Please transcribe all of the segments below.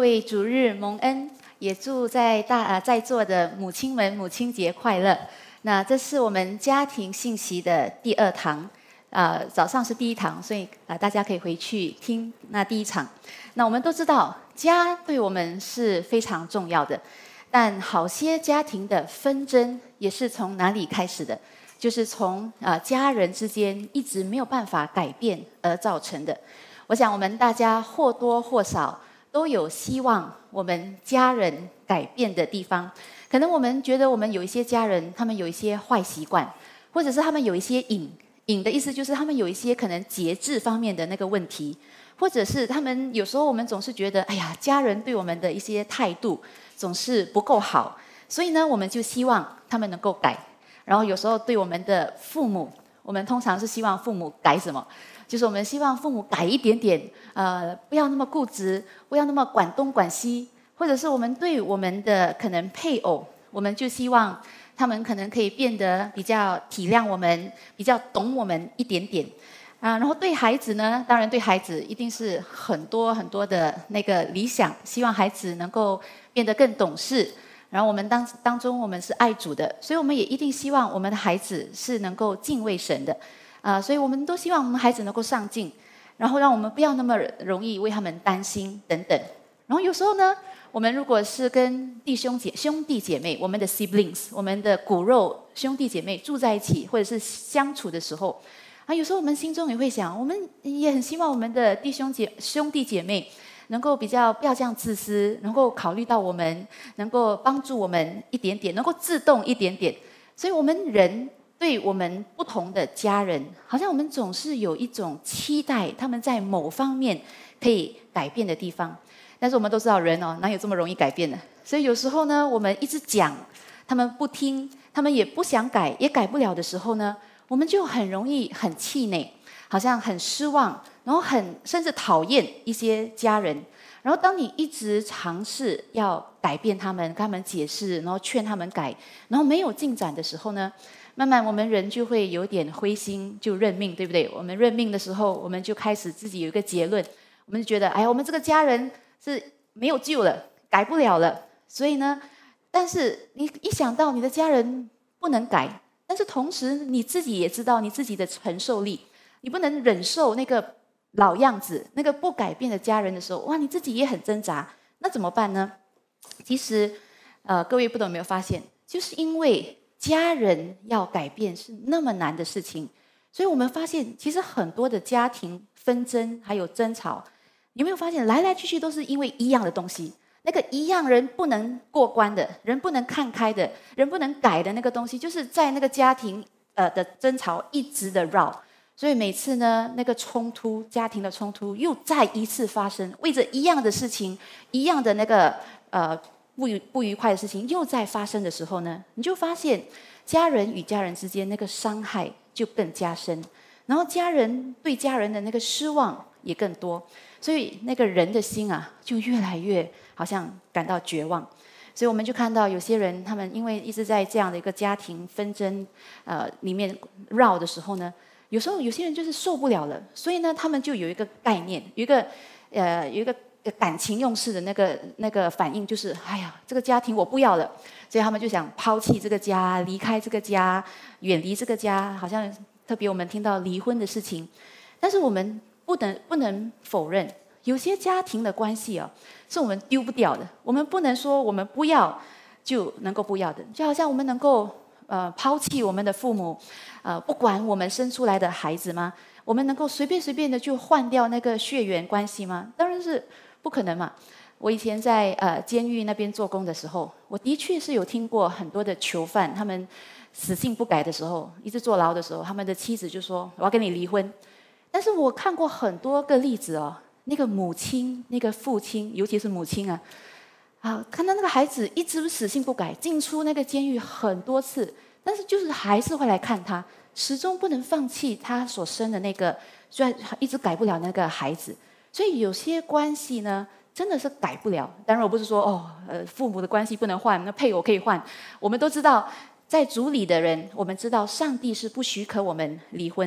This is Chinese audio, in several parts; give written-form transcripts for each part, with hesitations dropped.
位主日蒙恩，也祝在座的母亲们母亲节快乐。那这是我们家庭信息的第2堂，早上是第1堂，所以大家可以回去听那第1场。那我们都知道，家对我们是非常重要的，但好些家庭的纷争也是从哪里开始的？就是从家人之间一直没有办法改变而造成的。我想我们大家或多或少都有希望我们家人改变的地方。可能我们觉得我们有一些家人，他们有一些坏习惯，或者是他们有一些瘾的意思就是他们有一些可能节制方面的那个问题，或者是他们有时候我们总是觉得，哎呀，家人对我们的一些态度总是不够好，所以呢，我们就希望他们能够改。然后有时候对我们的父母，我们通常是希望父母改什么？就是我们希望父母改一点点，不要那么固执，不要那么管东管西，或者是我们对我们的可能配偶，我们就希望他们可能可以变得比较体谅我们，比较懂我们一点点。然后对孩子呢，当然对孩子一定是很多很多的那个理想，希望孩子能够变得更懂事。然后我们当中我们是爱主的，所以我们也一定希望我们的孩子是能够敬畏神的。所以我们都希望我们孩子能够上进，然后让我们不要那么容易为他们担心等等。然后有时候呢，我们如果是跟兄弟姐妹，我们的 siblings， 我们的骨肉兄弟姐妹住在一起，或者是相处的时候，有时候我们心中也会想，我们也很希望我们的兄弟姐妹能够不要这样自私，能够考虑到我们，能够帮助我们一点点，能够自动一点点。所以我们人对我们不同的家人，好像我们总是有一种期待，他们在某方面可以改变的地方。但是我们都知道人哪有这么容易改变的？所以有时候呢，我们一直讲，他们不听，他们也不想改，也改不了的时候呢，我们就很容易很气馁，好像很失望，然后甚至讨厌一些家人。然后当你一直尝试要改变他们，跟他们解释，然后劝他们改，然后没有进展的时候呢，慢慢我们人就会有点灰心，就认命，对不对？我们认命的时候，我们就开始自己有一个结论，我们就觉得，哎呀，我们这个家人是没有救了，改不了了。所以呢，但是你一想到你的家人不能改，但是同时你自己也知道你自己的承受力，你不能忍受那个老样子，那个不改变的家人的时候，哇，你自己也很挣扎，那怎么办呢？其实，各位不懂有没有发现，就是因为家人要改变是那么难的事情，所以我们发现其实很多的家庭纷争还有争吵，有没有发现来来去去都是因为一样的东西？那个一样人不能过关的，人不能看开的，人不能改的那个东西，就是在那个家庭的争吵一直的绕。所以每次呢，那个家庭的冲突又再一次发生，为着一样的事情，一样的那个不愉快的事情又在发生的时候呢，你就发现家人与家人之间那个伤害就更加深，然后家人对家人的那个失望也更多，所以那个人的心就越来越好像感到绝望。所以我们就看到有些人，他们因为一直在这样的一个家庭纷争里面绕的时候呢，有时候有些人就是受不了了，所以呢，他们就有一个概念，有一个感情用事的那个反应，就是哎呀，这个家庭我不要了，所以他们就想抛弃这个家，离开这个家，远离这个家。好像特别我们听到离婚的事情，但是我们不能否认，有些家庭的关系是我们丢不掉的，我们不能说我们不要就能够不要的，就好像我们能够抛弃我们的父母，不管我们生出来的孩子吗？我们能够随便的就换掉那个血缘关系吗？当然是不可能嘛。我以前在监狱那边做工的时候，我的确是有听过很多的囚犯，他们死性不改的时候，一直坐牢的时候，他们的妻子就说我要跟你离婚。但是我看过很多个例子那个母亲那个父亲，尤其是母亲看到那个孩子一直死性不改，进出那个监狱很多次，但是就是还是会来看他，始终不能放弃他所生的那个，虽然一直改不了那个孩子。所以有些关系呢，真的是改不了。当然我不是说父母的关系不能换，那配偶可以换。我们都知道，在主里的人，我们知道上帝是不许可我们离婚的。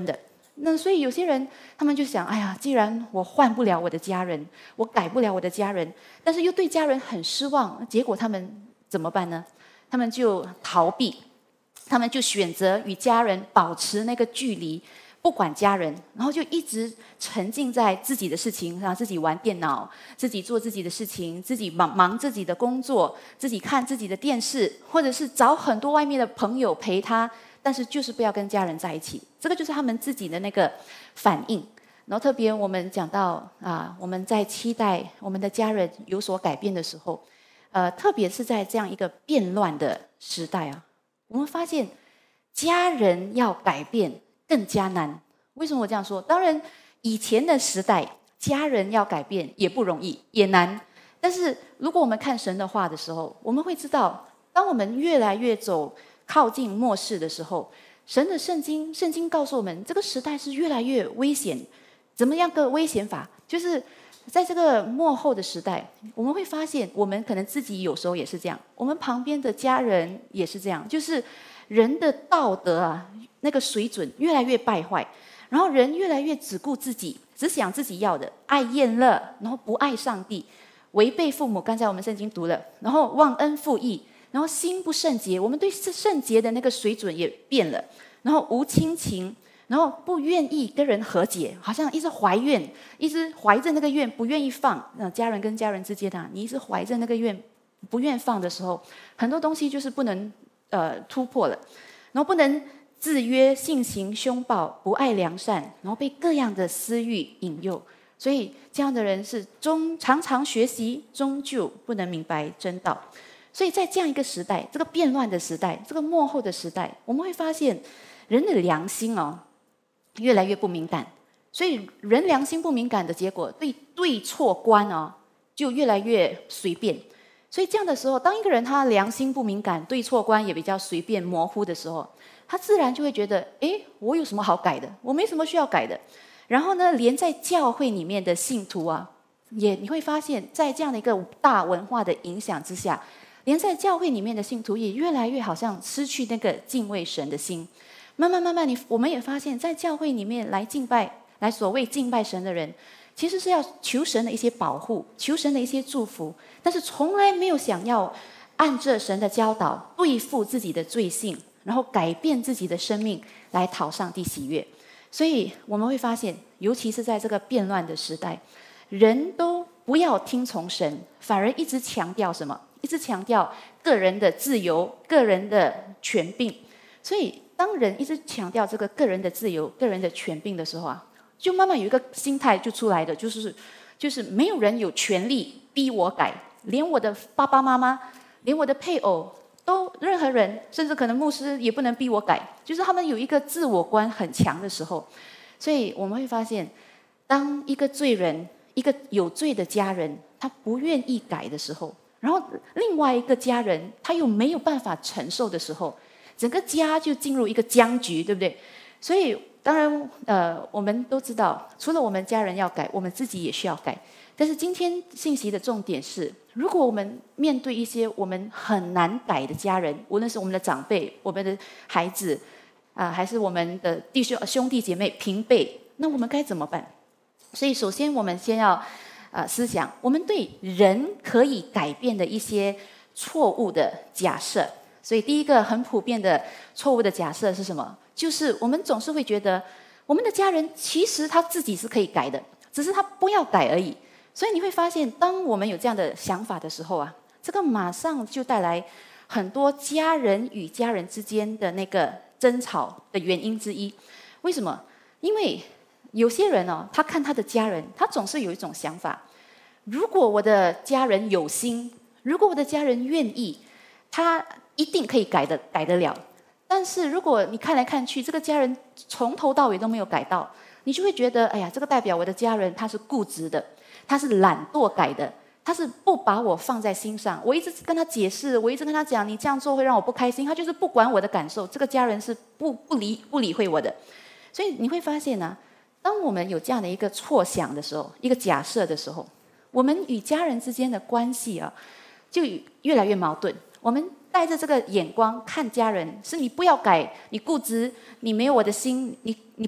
那所以有些人他们就想，哎呀，既然我换不了我的家人，我改不了我的家人，但是又对家人很失望，结果他们怎么办呢？他们就逃避，他们就选择与家人保持那个距离，不管家人，然后就一直沉浸在自己的事情，让自己玩电脑，自己做自己的事情，自己忙自己的工作，自己看自己的电视，或者是找很多外面的朋友陪他。但是就是不要跟家人在一起，这个就是他们自己的那个反应。然后特别我们讲到我们在期待我们的家人有所改变的时候，特别是在这样一个变乱的时代我们发现家人要改变更加难。为什么我这样说？当然，以前的时代家人要改变也不容易，也难。但是如果我们看神的话的时候，我们会知道，当我们越来越靠近末世的时候，神的圣经告诉我们，这个时代是越来越危险。怎么样个危险法？就是在这个末后的时代，我们会发现，我们可能自己有时候也是这样，我们旁边的家人也是这样，就是人的道德那个水准越来越败坏，然后人越来越只顾自己，只想自己要的，爱厌乐，然后不爱上帝，违背父母。刚才我们圣经读了，然后忘恩负义。然后心不圣洁，我们对圣洁的那个水准也变了。然后无亲情，然后不愿意跟人和解，好像一直怀怨，一直怀着那个怨不愿意放。家人跟家人之间你一直怀着那个怨不愿放的时候，很多东西就是不能突破了。然后不能自约，性行凶暴，不爱良善，然后被各样的私欲引诱。所以这样的人是常常学习，终究不能明白真道。所以在这样一个时代，这个变乱的时代，这个末后的时代，我们会发现人的良心越来越不敏感。所以人良心不敏感的结果，对错观就越来越随便。所以这样的时候，当一个人他良心不敏感，对错观也比较随便模糊的时候，他自然就会觉得，我有什么好改的？我没什么需要改的。然后呢，连在教会里面的信徒你会发现在这样的一个大文化的影响之下，连在教会里面的信徒也越来越好像失去那个敬畏神的心。慢慢，我们也发现，在教会里面来所谓敬拜神的人，其实是要求神的一些保护，求神的一些祝福，但是从来没有想要按着神的教导对付自己的罪性，然后改变自己的生命来讨上帝喜悦。所以我们会发现，尤其是在这个变乱的时代，人都不要听从神，反而一直强调什么？一直强调个人的自由、个人的权柄。所以当人一直强调这个个人的自由、个人的权柄的时候就慢慢有一个心态就出来的，就是没有人有权利逼我改，连我的爸爸妈妈，连我的配偶，任何人，甚至可能牧师也不能逼我改。就是他们有一个自我观很强的时候，所以我们会发现，当一个罪人、一个有罪的家人，他不愿意改的时候，然后另外一个家人他又没有办法承受的时候，整个家就进入一个僵局，对不对？所以当然我们都知道，除了我们家人要改，我们自己也需要改。但是今天信息的重点是，如果我们面对一些我们很难改的家人，无论是我们的长辈、我们的孩子还是我们的兄弟姐妹平辈，那我们该怎么办？所以首先我们先要思想，我们对人可以改变的一些错误的假设。所以第一个很普遍的错误的假设是什么？就是我们总是会觉得，我们的家人其实他自己是可以改的，只是他不要改而已。所以你会发现，当我们有这样的想法的时候这个马上就带来很多家人与家人之间的那个争吵的原因之一。为什么？因为有些人他看他的家人，他总是有一种想法，如果我的家人有心，如果我的家人愿意，他一定可以改得了。但是如果你看来看去，这个家人从头到尾都没有改到，你就会觉得，哎呀，这个代表我的家人他是固执的，他是懒惰改的，他是不把我放在心上。我一直跟他解释，我一直跟他讲，你这样做会让我不开心，他就是不管我的感受。这个家人是不理会我的。所以你会发现当我们有这样的一个错想的时候，一个假设的时候，我们与家人之间的关系就越来越矛盾。我们带着这个眼光看家人，是你不要改，你固执，你没有我的心，你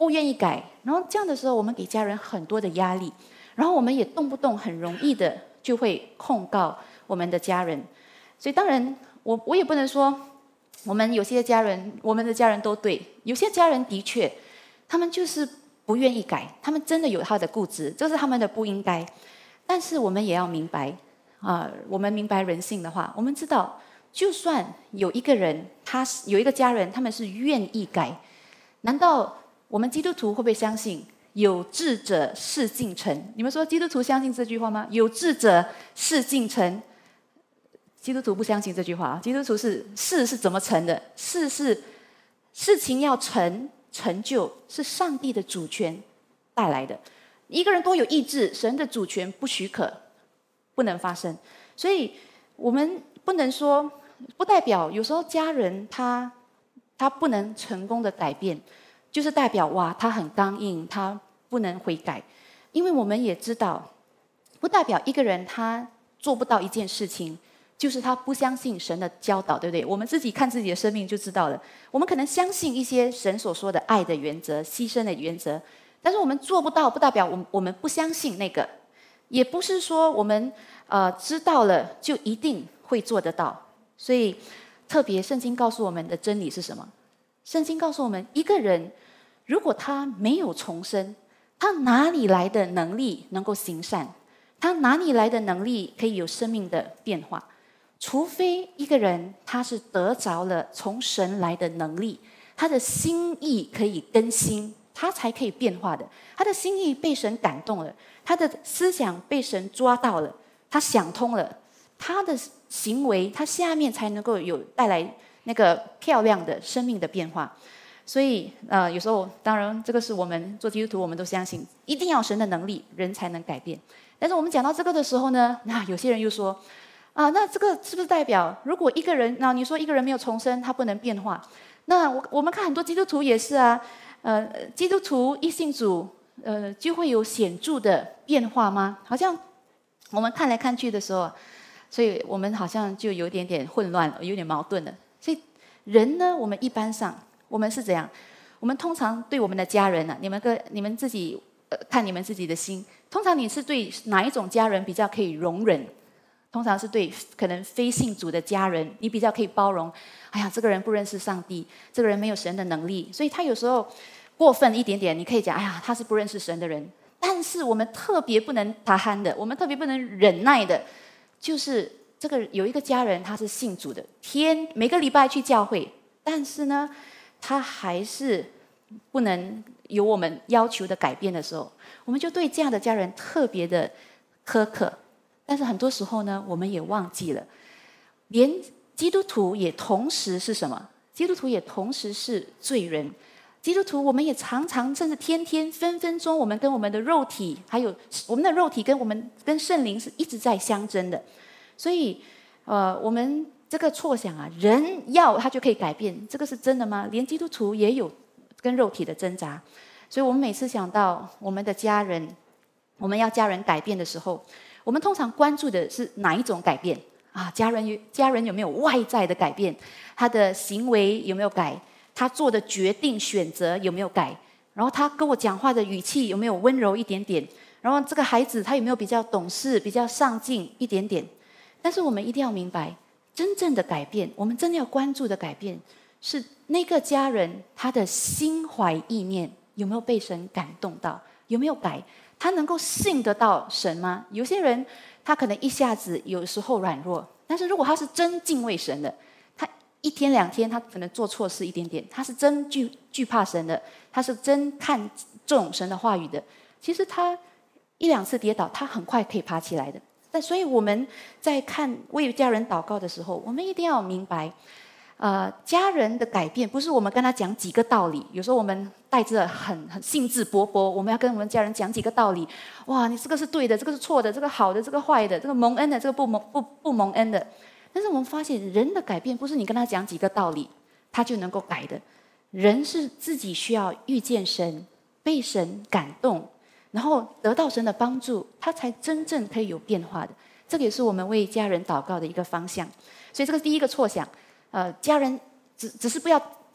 不愿意改，然后这样的时候，我们给家人很多的压力，然后我们也动不动很容易的就会控告我们的家人。所以当然，我也不能说我们有些家人，我们的家人都对，有些家人的确，他们就是不愿意改，他们真的有他的固执，这是他们的不应该。但是我们也要明白，我们明白人性的话，我们知道，就算有一个人，有一个家人，他们是愿意改，难道我们基督徒会不会相信有志者事竟成？你们说基督徒相信这句话吗？有志者事竟成。基督徒不相信这句话，基督徒事是怎么成的？事情要成就，是上帝的主权带来的。一个人多有意志，神的主权不许可，不能发生。所以我们不能说，不代表有时候家人他不能成功的改变，就是代表哇他很刚硬，他不能悔改。因为我们也知道，不代表一个人他做不到一件事情，就是他不相信神的教导，对不对？我们自己看自己的生命就知道了。我们可能相信一些神所说的爱的原则、牺牲的原则，但是我们做不到，不代表我们不相信那个，也不是说我们知道了就一定会做得到。所以特别圣经告诉我们的真理是什么？圣经告诉我们，一个人如果他没有重生，他哪里来的能力能够行善？他哪里来的能力可以有生命的变化？除非一个人他是得着了从神来的能力，他的心意可以更新，他才可以变化的。他的心意被神感动了，他的思想被神抓到了，他想通了，他的行为他下面才能够有带来那个漂亮的生命的变化。所以有时候当然这个是我们做基督徒我们都相信，一定要神的能力人才能改变。但是我们讲到这个的时候呢，有些人又说那这个是不是代表，如果一个人，你说一个人没有重生，他不能变化？那我们看很多基督徒也是啊，基督徒一信主，就会有显著的变化吗？好像我们看来看去的时候，所以我们好像就有点混乱，有点矛盾了。所以人呢，我们一般上我们是怎样？我们通常对我们的家人你们自己看你们自己的心，通常你是对哪一种家人比较可以容忍？通常是对可能非信主的家人，你比较可以包容。哎呀，这个人不认识上帝，这个人没有神的能力，所以他有时候过分一点点，你可以讲，哎呀，他是不认识神的人。但是我们特别不能tahan的，我们特别不能忍耐的，就是这个有一个家人他是信主的，每个礼拜去教会，但是呢，他还是不能有我们要求的改变的时候，我们就对这样的家人特别的苛刻。但是很多时候呢，我们也忘记了，连基督徒也同时是什么？基督徒也同时是罪人。基督徒我们也常常甚至天天分分钟，我们跟我们的肉体，还有我们的肉体跟圣灵是一直在相争的。所以我们这个错想人要他就可以改变，这个是真的吗？连基督徒也有跟肉体的挣扎。所以我们每次想到我们的家人，我们要家人改变的时候，我们通常关注的是哪一种改变家人有没有外在的改变？他的行为有没有改？他做的决定选择有没有改？然后他跟我讲话的语气有没有温柔一点点？然后这个孩子他有没有比较懂事、比较上进一点点？但是我们一定要明白，真正的改变，我们真的要关注的改变，是那个家人他的心怀意念有没有被神感动到？有没有改？他能够信得到神吗？有些人他可能一下子有时候软弱，但是如果他是真敬畏神的，他一天两天他可能做错事一点点，他是真惧怕神的，他是真看重神的话语的，其实他一两次跌倒，他很快可以爬起来的。但所以我们在为家人祷告的时候，我们一定要明白家人的改变不是我们跟他讲几个道理。有时候我们带着很兴致勃勃，我们要跟我们家人讲几个道理。哇，你这个是对的，这个是错的，这个好的，这个坏的，这个蒙恩的，这个不蒙恩的。但是我们发现，人的改变不是你跟他讲几个道理，他就能够改的。人是自己需要遇见神，被神感动，然后得到神的帮助，他才真正可以有变化的。这个也是我们为家人祷告的一个方向。所以这个第一个错想。家人只是不要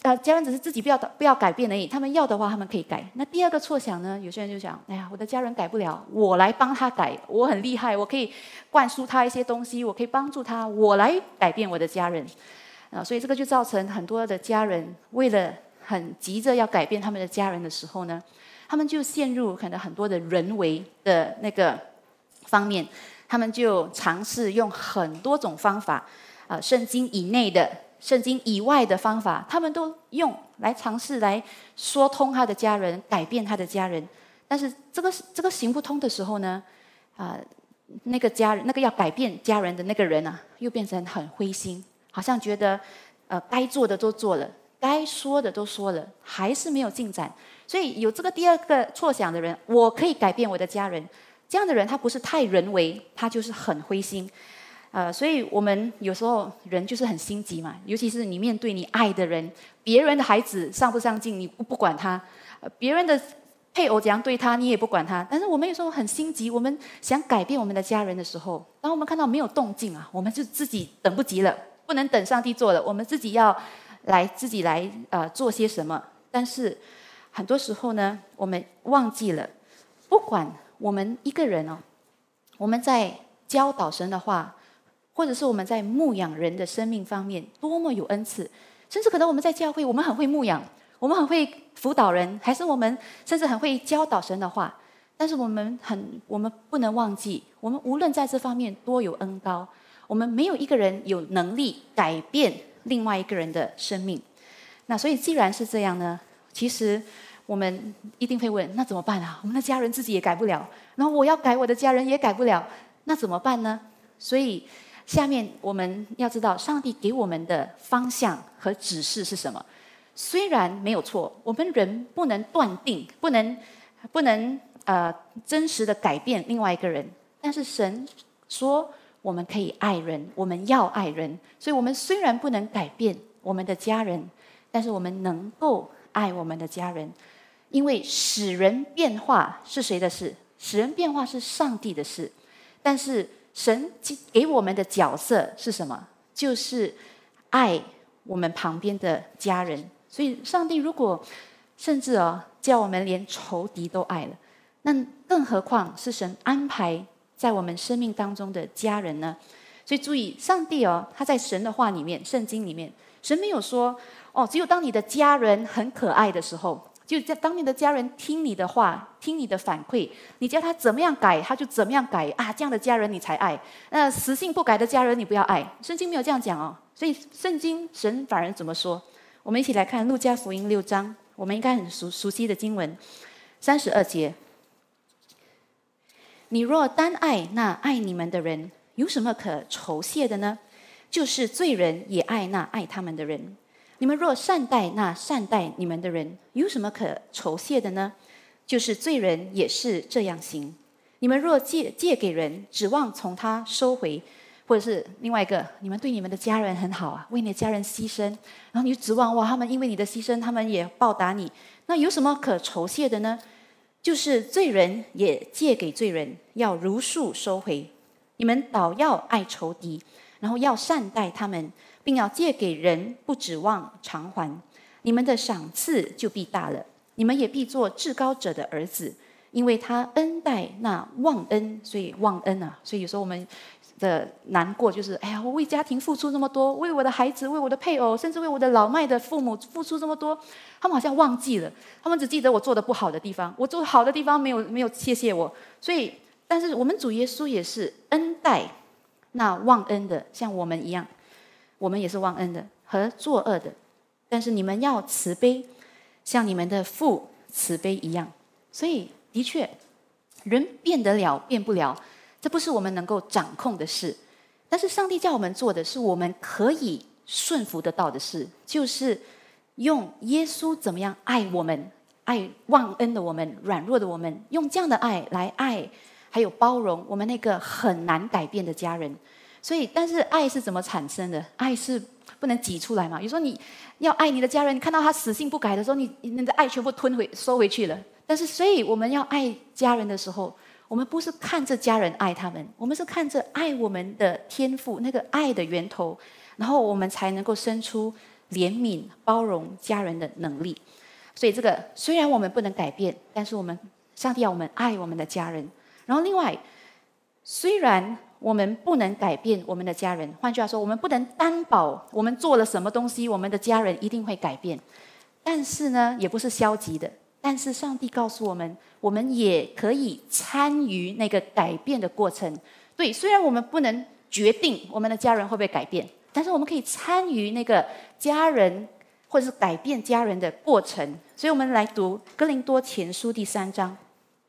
家人只是自己不要改变而已，他们要的话他们可以改。那第二个错想呢，有些人就想，哎呀，我的家人改不了，我来帮他改，我很厉害，我可以灌输他一些东西，我可以帮助他，我来改变我的家人。所以这个就造成很多的家人为了很急着要改变他们的家人的时候呢，他们就陷入可能很多的人为的那个方面，他们就尝试用很多种方法，圣经以内的、圣经以外的方法，他们都用来尝试来说通他的家人，改变他的家人。但是这个行不通的时候呢，那个家人，那个要改变家人的那个人啊，又变成很灰心，好像觉得该做的都做了，该说的都说了，还是没有进展。所以有这个第二个错想的人，我可以改变我的家人，这样的人他不是太人为，他就是很灰心。所以我们有时候人就是很心急嘛，尤其是你面对你爱的人，别人的孩子上不上进你不管他，别人的配偶怎样对他你也不管他，但是我们有时候很心急，我们想改变我们的家人的时候，当我们看到没有动静啊，我们就自己等不及了，不能等上帝做了，我们自己来做些什么。但是很多时候呢，我们忘记了，不管我们一个人我们在教导神的话，或者是我们在牧养人的生命方面多么有恩赐，甚至可能我们在教会我们很会牧养，我们很会辅导人，还是我们甚至很会教导神的话，但是我们不能忘记，我们无论在这方面多有恩高，我们没有一个人有能力改变另外一个人的生命。那所以既然是这样呢，其实我们一定会问，那怎么办啊？我们的家人自己也改不了，然后我要改我的家人也改不了，那怎么办呢？所以下面我们要知道，上帝给我们的方向和指示是什么。虽然没有错，我们人不能断定，不能真实的改变另外一个人，但是神说我们可以爱人，我们要爱人。所以我们虽然不能改变我们的家人，但是我们能够爱我们的家人，因为使人变化是谁的事？使人变化是上帝的事。但是神给我们的角色是什么？就是爱我们旁边的家人。所以上帝如果甚至叫我们连仇敌都爱了，那更何况是神安排在我们生命当中的家人呢？所以注意，上帝他在神的话里面，圣经里面，神没有说只有当你的家人很可爱的时候，就当你的家人听你的话，听你的反馈，你叫他怎么样改他就怎么样改啊，这样的家人你才爱。那死性不改的家人你不要爱，圣经没有这样讲所以圣经神反而怎么说？我们一起来看路加福音6章，我们应该很熟悉的经文32节。你若单爱那爱你们的人，有什么可酬谢的呢？就是罪人也爱那爱他们的人。你们若善待那善待你们的人，有什么可酬谢的呢？就是罪人也是这样行。你们若借给人，指望从他收回，或者是另外一个，你们对你们的家人很好啊，为你的家人牺牲，然后你就指望他们因为你的牺牲，他们也报答你，那有什么可酬谢的呢？就是罪人也借给罪人，要如数收回。你们倒要爱仇敌，然后要善待他们，并要借给人，不指望偿还。你们的赏赐就必大了，你们也必做至高者的儿子，因为他恩待那忘恩，所以忘恩啊。所以有时候我们的难过就是，哎呀，我为家庭付出这么多，为我的孩子，为我的配偶，甚至为我的老迈的父母付出这么多，他们好像忘记了，他们只记得我做的不好的地方，我做好的地方没有谢谢我。所以，但是我们主耶稣也是恩待那忘恩的，像我们一样，我们也是忘恩的和作恶的。但是你们要慈悲，像你们的父慈悲一样。所以的确，人变得了变不了，这不是我们能够掌控的事。但是上帝叫我们做的是我们可以顺服得到的事，就是用耶稣怎么样爱我们，爱忘恩的我们，软弱的我们，用这样的爱来爱还有包容我们那个很难改变的家人。所以但是爱是怎么产生的？爱是不能挤出来嘛。有时候你要爱你的家人，你看到他死性不改的时候，你的爱全部收回去了。但是所以我们要爱家人的时候，我们不是看着家人爱他们，我们是看着爱我们的天父，那个爱的源头，然后我们才能够生出怜悯、包容家人的能力。所以这个虽然我们不能改变，但是上帝要我们爱我们的家人。然后另外，虽然我们不能改变我们的家人，换句话说，我们不能担保我们做了什么东西，我们的家人一定会改变。但是呢，也不是消极的。但是上帝告诉我们，我们也可以参与那个改变的过程。对，虽然我们不能决定我们的家人会不会改变，但是我们可以参与那个家人或者是改变家人的过程。所以我们来读哥林多前书第3章。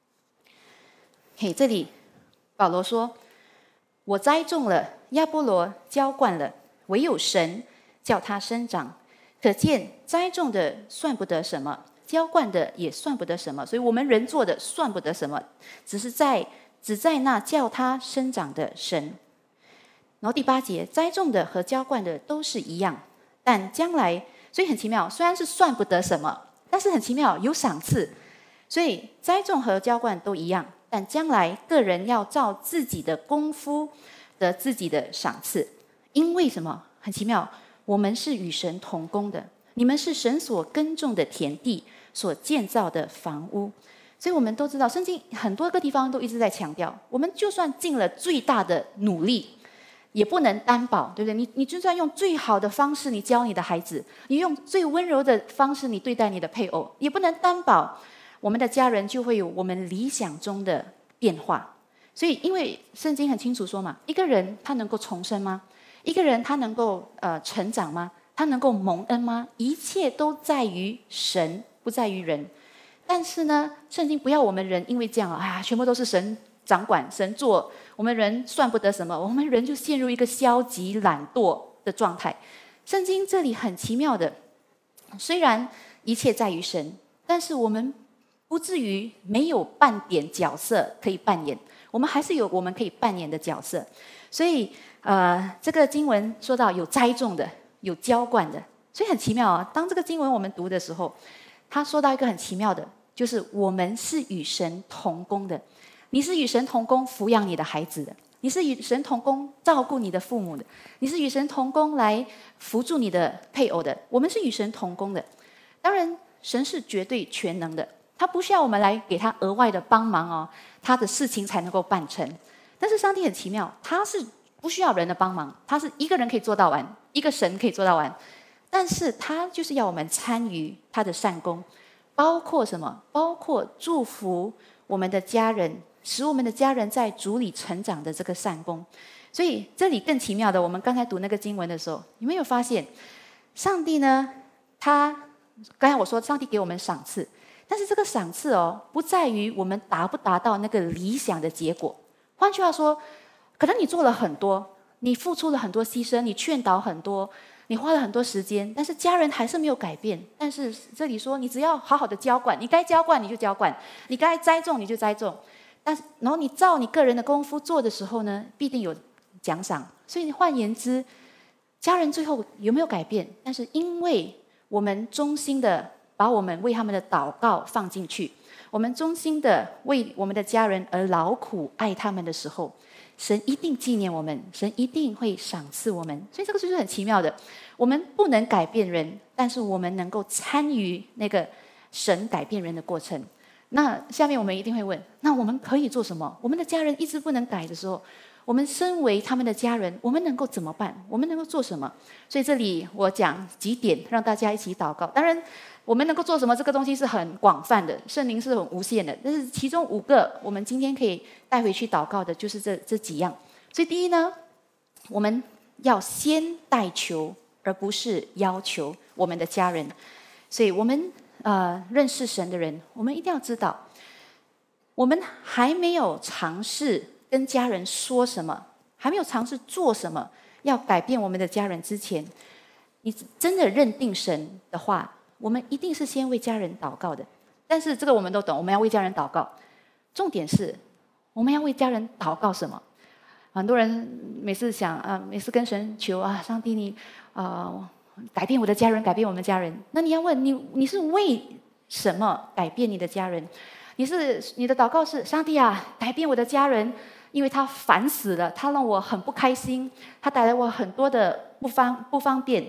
这里保罗说，我栽种了，亚波罗浇灌了，唯有神叫它生长。可见栽种的算不得什么，浇灌的也算不得什么，所以我们人做的算不得什么，只在那叫它生长的神。然后第8节，栽种的和浇灌的都是一样，但将来，所以很奇妙，虽然是算不得什么，但是很奇妙，有赏赐。所以栽种和浇灌都一样，但将来个人要照自己的功夫得自己的赏赐。因为什么？很奇妙，我们是与神同工的，你们是神所耕种的田地，所建造的房屋。所以我们都知道，圣经很多个地方都一直在强调，我们就算尽了最大的努力，也不能担保，对不对？你就算用最好的方式你教你的孩子，你用最温柔的方式你对待你的配偶，也不能担保我们的家人就会有我们理想中的变化。所以因为圣经很清楚说嘛，一个人他能够重生吗？一个人他能够成长吗？他能够蒙恩吗？一切都在于神，不在于人。但是呢，圣经不要我们人因为这样全部都是神掌管，神做，我们人算不得什么，我们人就陷入一个消极懒惰的状态。圣经这里很奇妙的，虽然一切在于神，但是我们不至于没有半点角色可以扮演，我们还是有我们可以扮演的角色。所以这个经文说到有栽种的，有浇灌的，所以很奇妙啊。当这个经文我们读的时候，他说到一个很奇妙的，就是我们是与神同工的。你是与神同工抚养你的孩子的，你是与神同工照顾你的父母的，你是与神同工来扶助你的配偶的。我们是与神同工的。当然神是绝对全能的，他不需要我们来给他额外的帮忙他的事情才能够办成。但是上帝很奇妙，他是不需要人的帮忙，他是一个人可以做到完，一个神可以做到完。但是他就是要我们参与他的善功，包括什么？包括祝福我们的家人，使我们的家人在主里成长的这个善功。所以这里更奇妙的，我们刚才读那个经文的时候，你们有发现上帝呢，他刚才我说上帝给我们赏赐，但是这个赏赐不在于我们达不达到那个理想的结果。换句话说，可能你做了很多，你付出了很多牺牲，你劝导很多，你花了很多时间，但是家人还是没有改变。但是这里说，你只要好好的浇灌，你该浇灌你就浇灌，你该栽种你就栽种。然后你照你个人的功夫做的时候呢，必定有奖赏。所以换言之，家人最后有没有改变？但是因为我们衷心的把我们为他们的祷告放进去，我们衷心的为我们的家人而劳苦爱他们的时候，神一定纪念我们，神一定会赏赐我们。所以这个就是很奇妙的，我们不能改变人，但是我们能够参与那个神改变人的过程。那下面我们一定会问，那我们可以做什么？我们的家人一直不能改的时候，我们身为他们的家人，我们能够怎么办？我们能够做什么？所以这里我讲几点，让大家一起祷告。当然我们能够做什么，这个东西是很广泛的，圣灵是很无限的，但是其中5个我们今天可以带回去祷告的，就是这几样。所以第一呢，我们要先代求，而不是要求我们的家人。所以我们认识神的人，我们一定要知道，我们还没有尝试跟家人说什么，还没有尝试做什么要改变我们的家人之前，你真的认定神的话，我们一定是先为家人祷告的。但是这个我们都懂，我们要为家人祷告，重点是我们要为家人祷告什么？很多人每次想每次跟神求上帝你改变我的家人，改变我们家人。那你要问你是为什么改变你的家人？你的祷告是上帝改变我的家人，因为他烦死了，他让我很不开心，他带来我很多的不方便。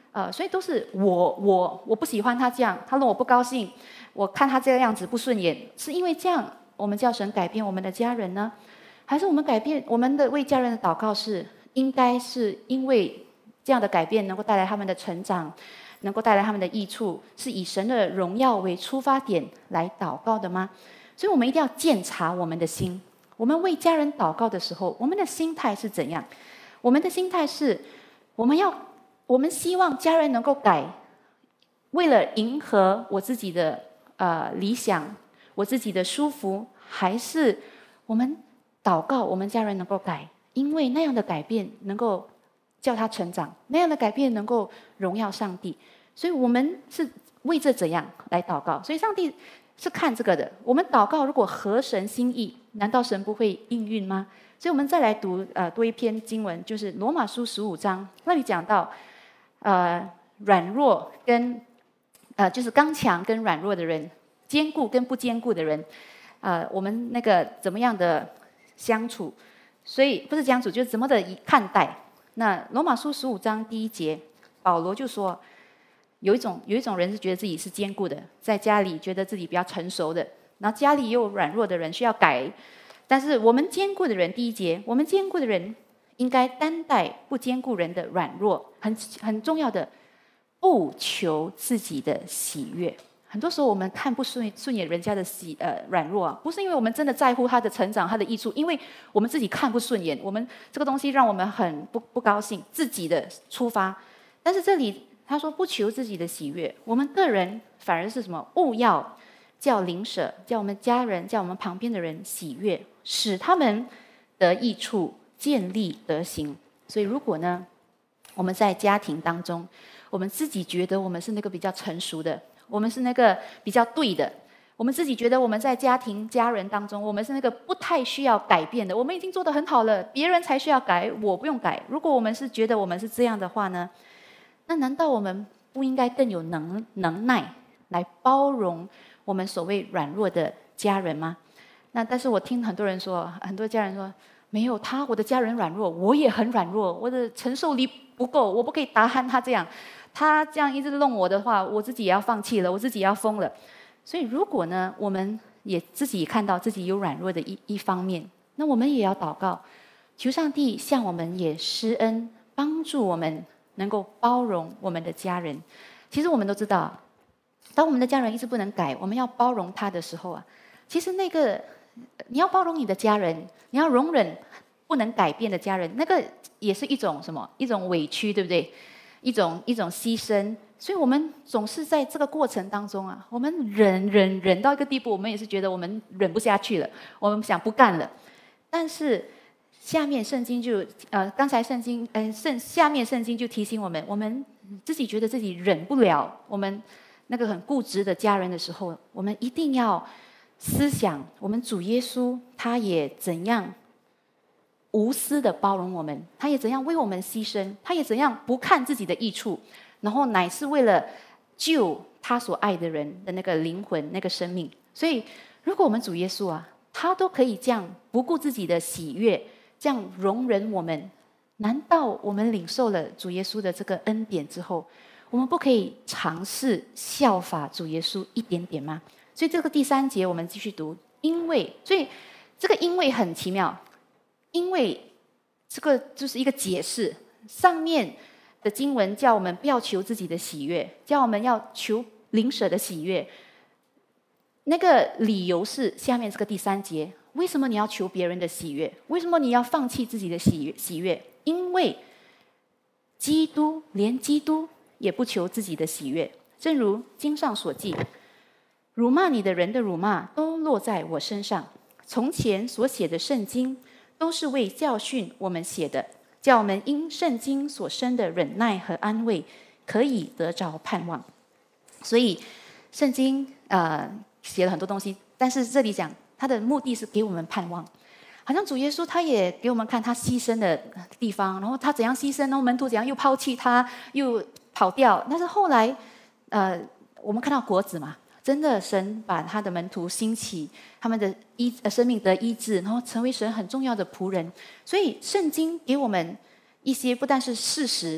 所以都是我不喜欢他这样，他让我不高兴，我看他这个样子不顺眼，是因为这样我们叫神改变我们的家人呢？还是我们改变我们的为家人的祷告是应该是因为这样的改变能够带来他们的成长，能够带来他们的益处，是以神的荣耀为出发点来祷告的吗？所以我们一定要鉴察我们的心。我们为家人祷告的时候，我们的心态是怎样？我们的心态是，我们希望家人能够改，为了迎合我自己的理想，我自己的舒服，还是我们祷告我们家人能够改，因为那样的改变能够叫他成长，那样的改变能够荣耀上帝。所以我们是为这怎样来祷告？所以上帝是看这个的。我们祷告如果合神心意，难道神不会应允吗？所以我们再来读多一篇经文，就是罗马书15章，那里讲到软弱跟就是刚强跟软弱的人，坚固跟不坚固的人，我们那个怎么样的相处？所以不是相处，就是怎么的看待。那罗马书15章第1节，保罗就说，有一种人是觉得自己是坚固的，在家里觉得自己比较成熟的，然后家里也有软弱的人需要改。但是我们坚固的人，第1节，我们坚固的人应该担待不坚固人的软弱，很重要的，不求自己的喜悦。很多时候我们看不顺眼人家的软弱啊，不是因为我们真的在乎他的成长、他的益处，因为我们自己看不顺眼，我们这个东西让我们很不高兴，自己的出发。但是这里他说不求自己的喜悦，我们个人反而是什么？务要叫邻舍，叫我们家人，叫我们旁边的人喜悦，使他们得益处，建立德行。所以如果呢，我们在家庭当中，我们自己觉得我们是那个比较成熟的，我们是那个比较对的，我们自己觉得我们在家人当中，我们是那个不太需要改变的，我们已经做得很好了，别人才需要改，我不用改。如果我们是觉得我们是这样的话呢，那难道我们不应该更有能耐来包容我们所谓软弱的家人吗？那但是我听很多人说，很多家人说，没有他，我的家人软弱，我也很软弱，我的承受力不够，我不可以打鼾他这样，他这样一直弄我的话，我自己也要放弃了，我自己也要疯了。所以如果呢，我们也自己看到自己有软弱的一方面，那我们也要祷告，求上帝向我们也施恩，帮助我们能够包容我们的家人。其实我们都知道，当我们的家人一直不能改，我们要包容他的时候啊，其实那个你要包容你的家人，你要容忍不能改变的家人，那个也是一种什么？一种委屈，对不对？一种牺牲。所以我们总是在这个过程当中啊，我们忍到一个地步，我们也是觉得我们忍不下去了，我们想不干了。但是下面圣经就刚才下面圣经就提醒我们自己觉得自己忍不了，我们那个很固执的家人的时候，我们一定要思想我们主耶稣他也怎样无私的包容我们，他也怎样为我们牺牲，他也怎样不看自己的益处，然后乃是为了救他所爱的人的那个灵魂、那个生命。所以如果我们主耶稣啊，他都可以这样不顾自己的喜悦，这样容忍我们，难道我们领受了主耶稣的这个恩典之后，我们不可以尝试效法主耶稣一点点吗？所以这个第3节我们继续读，所以这个因为很奇妙，因为这个就是一个解释，上面的经文叫我们不要求自己的喜悦，叫我们要求邻舍的喜悦。那个理由是下面这个第3节，为什么你要求别人的喜悦？为什么你要放弃自己的喜悦？因为连基督也不求自己的喜悦，正如经上所记，辱骂你的人的辱骂都落在我身上。从前所写的圣经都是为教训我们写的，叫我们因圣经所生的忍耐和安慰，可以得着盼望。所以圣经写了很多东西，但是这里讲他的目的是给我们盼望。好像主耶稣他也给我们看他牺牲的地方，然后他怎样牺牲，然后门徒怎样又抛弃他，又跑掉。但是后来我们看到果子嘛，真的神把他的门徒兴起，他们的生命得医治，然后成为神很重要的仆人。所以圣经给我们一些不但是事实，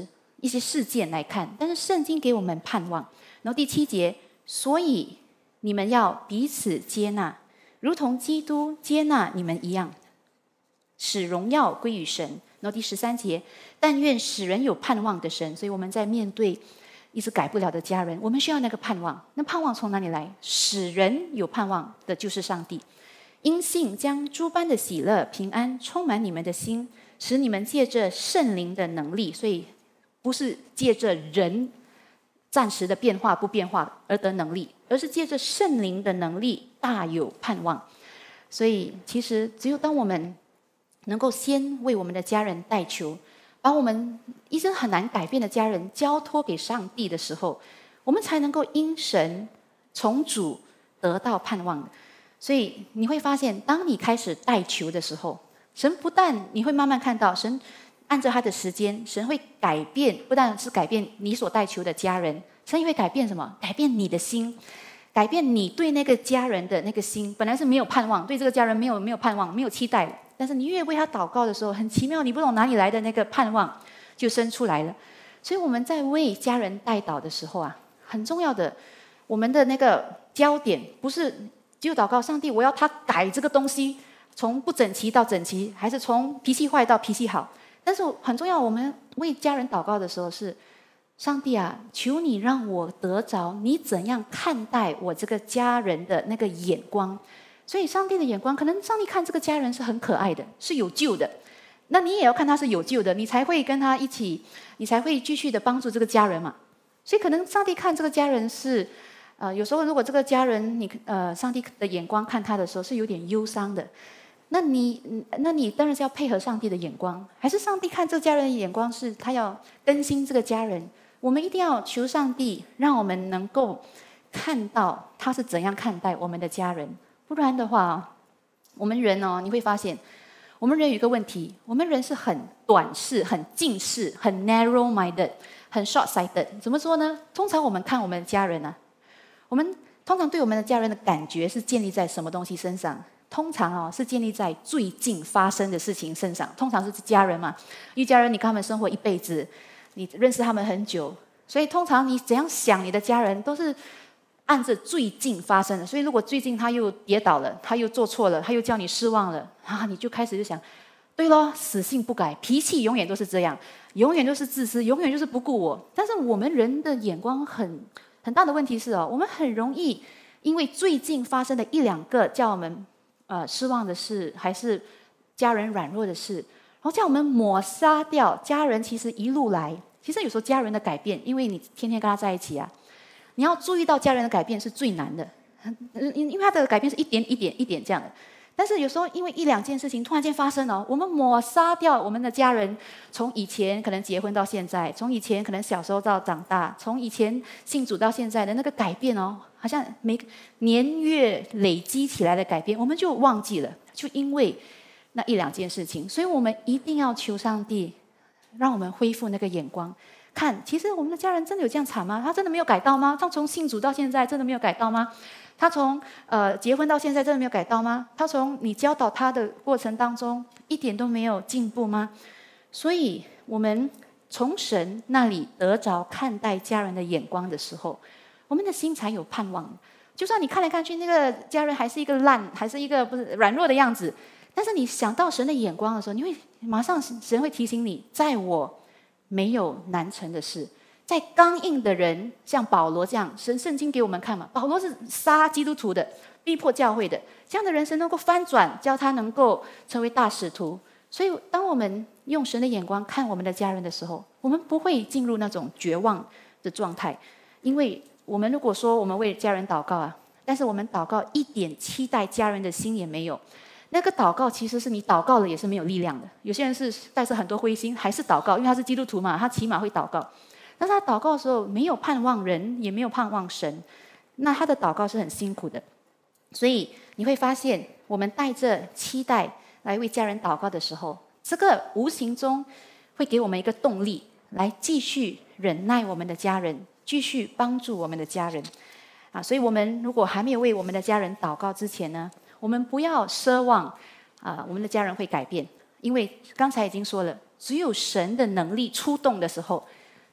一些事件来看，但是圣经给我们盼望。然后第7节，所以你们要彼此接纳，如同基督接纳你们一样，使荣耀归于神。然后第13节，但愿使人有盼望的神。所以我们在面对一直改不了的家人，我们需要那个盼望。那盼望从哪里来？使人有盼望的就是上帝。因信将诸般的喜乐平安充满你们的心，使你们借着圣灵的能力，所以不是借着人暂时的变化不变化而得能力，而是借着圣灵的能力大有盼望。所以其实只有当我们能够先为我们的家人代求，把我们一直很难改变的家人交托给上帝的时候，我们才能够因神从主得到盼望。所以你会发现，当你开始代求的时候，神不但你会慢慢看到，神按照他的时间，神会改变，不但是改变你所代求的家人，神也会改变什么？改变你的心，改变你对那个家人的那个心。本来是没有盼望，对这个家人没有盼望，没有期待的，但是你越为他祷告的时候，很奇妙，你不懂哪里来的那个盼望就生出来了。所以我们在为家人代祷的时候啊，很重要的，我们的那个焦点不是只有祷告上帝，我要他改这个东西，从不整齐到整齐，还是从脾气坏到脾气好。但是很重要，我们为家人祷告的时候是，上帝啊，求你让我得着你怎样看待我这个家人的那个眼光。所以上帝的眼光，可能上帝看这个家人是很可爱的，是有救的，那你也要看他是有救的，你才会跟他一起，你才会继续的帮助这个家人嘛。所以可能上帝看这个家人是有时候如果这个家人上帝的眼光看他的时候是有点忧伤的，那你当然是要配合上帝的眼光，还是上帝看这个家人的眼光是他要更新这个家人？我们一定要求上帝让我们能够看到他是怎样看待我们的家人。不然的话，我们人你会发现我们人有一个问题，我们人是很短视、很近视、很 narrow-minded、很 short-sighted。怎么说呢？通常我们看我们的家人啊，我们通常对我们的家人的感觉是建立在什么东西身上？通常是建立在最近发生的事情身上。通常是家人嘛，一家人你跟他们生活一辈子，你认识他们很久，所以通常你怎样想你的家人都是按着最近发生的。所以如果最近他又跌倒了，他又做错了，他又叫你失望了你就开始就想，对咯，死性不改，脾气永远都是这样，永远都是自私，永远就是不顾我。但是我们人的眼光很大的问题是我们很容易因为最近发生的一两个叫我们失望的事，还是家人软弱的事，然后叫我们抹杀掉家人其实一路来。其实有时候家人的改变，因为你天天跟他在一起啊，你要注意到家人的改变是最难的，因为他的改变是一点一点一点这样的。但是有时候因为一两件事情突然间发生我们抹杀掉我们的家人，从以前可能结婚到现在，从以前可能小时候到长大，从以前信主到现在的那个改变好像每年月累积起来的改变，我们就忘记了，就因为那一两件事情。所以我们一定要求上帝让我们恢复那个眼光，看其实我们的家人真的有这样惨吗？他真的没有改到吗？他从信主到现在真的没有改到吗？他从结婚到现在真的没有改到吗？他从你教导他的过程当中一点都没有进步吗？所以我们从神那里得着看待家人的眼光的时候，我们的心才有盼望。就算你看来看去那个家人还是一个烂，还是一个不是软弱的样子，但是你想到神的眼光的时候，你会马上神会提醒你，在我没有难成的事。在刚硬的人，像保罗这样，圣经给我们看嘛，保罗是杀基督徒的，逼迫教会的，这样的人神能够翻转，叫他能够成为大使徒。所以当我们用神的眼光看我们的家人的时候，我们不会进入那种绝望的状态。因为我们如果说我们为家人祷告但是我们祷告一点期待家人的心也没有，那个祷告其实是你祷告了也是没有力量的。有些人是带着很多灰心还是祷告，因为他是基督徒嘛，他起码会祷告，但是他祷告的时候没有盼望人，也没有盼望神，那他的祷告是很辛苦的。所以你会发现，我们带着期待来为家人祷告的时候，这个无形中会给我们一个动力，来继续忍耐我们的家人，继续帮助我们的家人所以我们如果还没有为我们的家人祷告之前呢，我们不要奢望我们的家人会改变，因为刚才已经说了，只有神的能力出动的时候，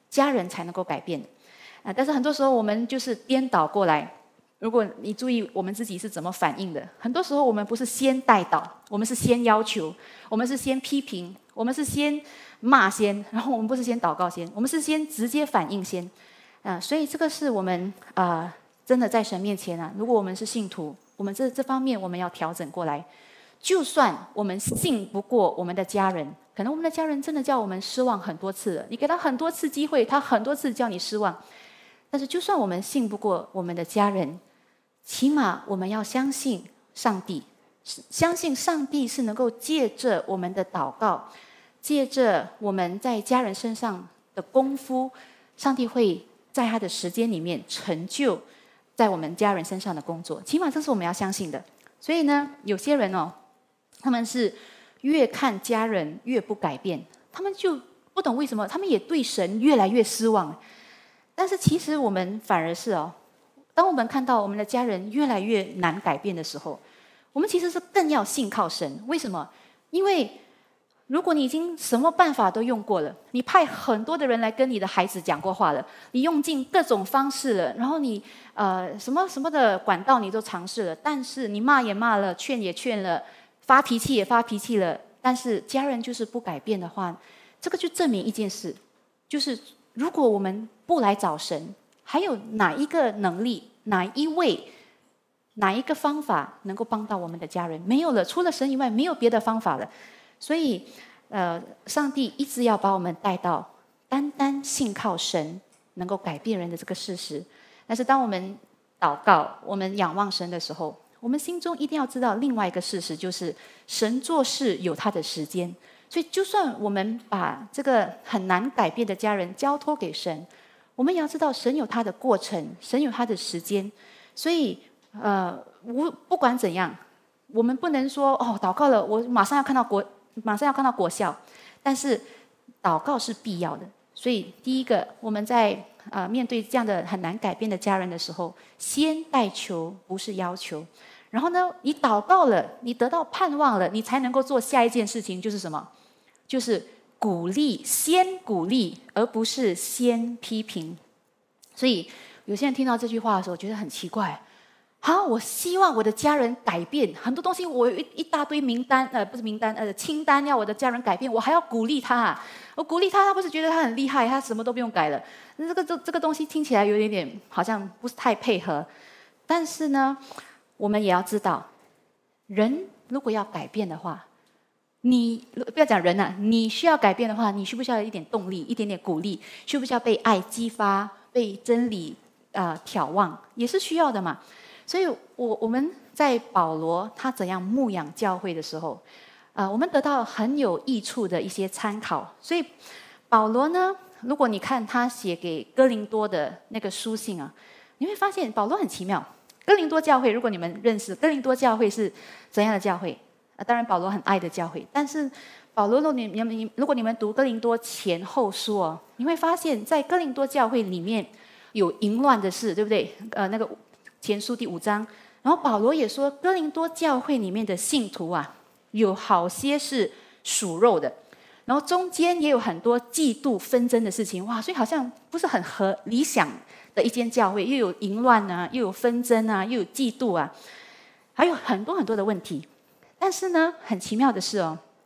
家人才能够改变但是很多时候我们就是颠倒过来。如果你注意我们自己是怎么反应的，很多时候我们不是先带导，我们是先要求，我们是先批评，我们是先骂先，然后我们不是先祷告先，我们是先直接反应先。所以这个是我们真的在神面前如果我们是信徒，我们这方面我们要调整过来。就算我们信不过我们的家人，可能我们的家人真的叫我们失望很多次了，你给他很多次机会，他很多次叫你失望。但是就算我们信不过我们的家人，起码我们要相信上帝，相信上帝是能够借着我们的祷告，借着我们在家人身上的功夫，上帝会在他的时间里面成就在我们家人身上的工作，起码这是我们要相信的。所以呢，有些人他们是越看家人越不改变，他们就不懂为什么，他们也对神越来越失望。但是其实我们反而是当我们看到我们的家人越来越难改变的时候，我们其实是更要信靠神。为什么？因为如果你已经什么办法都用过了，你派很多的人来跟你的孩子讲过话了，你用尽各种方式了，然后你什么什么的管道你都尝试了，但是你骂也骂了，劝也劝了，发脾气也发脾气了，但是家人就是不改变的话，这个就证明一件事，就是如果我们不来找神，还有哪一个能力，哪一位，哪一个方法能够帮到我们的家人？没有了，除了神以外，没有别的方法了。所以，上帝一直要把我们带到单单信靠神能够改变人的这个事实。但是，当我们祷告、我们仰望神的时候，我们心中一定要知道另外一个事实，就是神做事有他的时间。所以，就算我们把这个很难改变的家人交托给神，我们也要知道神有他的过程，神有他的时间。所以，不管怎样，我们不能说祷告了，我马上要看到果效。但是，祷告是必要的。所以，第一个，我们在面对这样的很难改变的家人的时候，先代求，不是要求。然后呢，你祷告了，你得到盼望了，你才能够做下一件事情，就是什么？就是鼓励，先鼓励，而不是先批评。所以有些人听到这句话的时候，觉得很奇怪。我希望我的家人改变很多东西，我有一大堆名单，不是名单，清单要我的家人改变，我还要鼓励他。我鼓励他，他不是觉得他很厉害，他什么都不用改了。这个东西听起来有点好像不是太配合。但是呢，我们也要知道，人如果要改变的话，你不要讲人你需要改变的话，你需不需要一点动力，一点点鼓励？需不需要被爱激发，被真理眺望，也是需要的嘛。所以我们在保罗他怎样牧养教会的时候，我们得到很有益处的一些参考。所以保罗呢，如果你看他写给哥林多的那个书信你会发现保罗很奇妙。哥林多教会，如果你们认识哥林多教会是怎样的教会，当然保罗很爱的教会。但是保罗，如果你们读哥林多前后书你会发现在哥林多教会里面有淫乱的事，对不对？那个前书第5章，然后保罗也说，哥林多教会里面的信徒有好些是属肉的，然后中间也有很多嫉妒纷争的事情，所以好像不是很合理想的一间教会，又有淫乱又有纷争又有嫉妒还有很多很多的问题。但是呢，很奇妙的是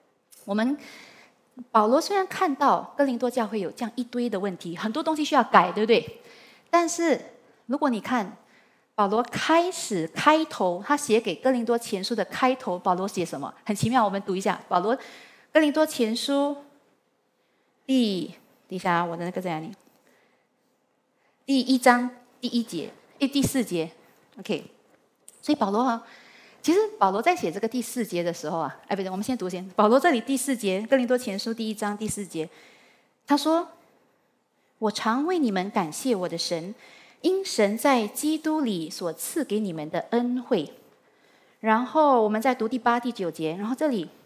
保罗虽然看到哥林多教会有这样一堆的问题，很多东西需要改，对不对？但是如果你看保罗开头，他写给哥林多前书的开头，保罗写什么？很奇妙，我们读一下保罗哥林多前书等一下我的那个在哪里？第1章第1节，第4节 ，OK。所以保罗其实保罗在写这个第4节的时候不对，我们先读先。保罗这里第4节，哥林多前书第1章第4节，他说：“我常为你们感谢我的神，因神在基督里所赐给你们的恩惠。”然后我们再读第8、第9节，然后这里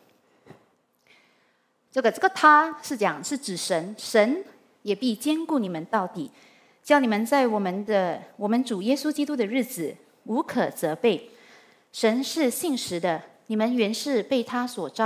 这个他是指神，神也必兼顾你们到底，叫你们在我们主耶稣基督的日子无可责备。神是信实的，你们原是被他所招，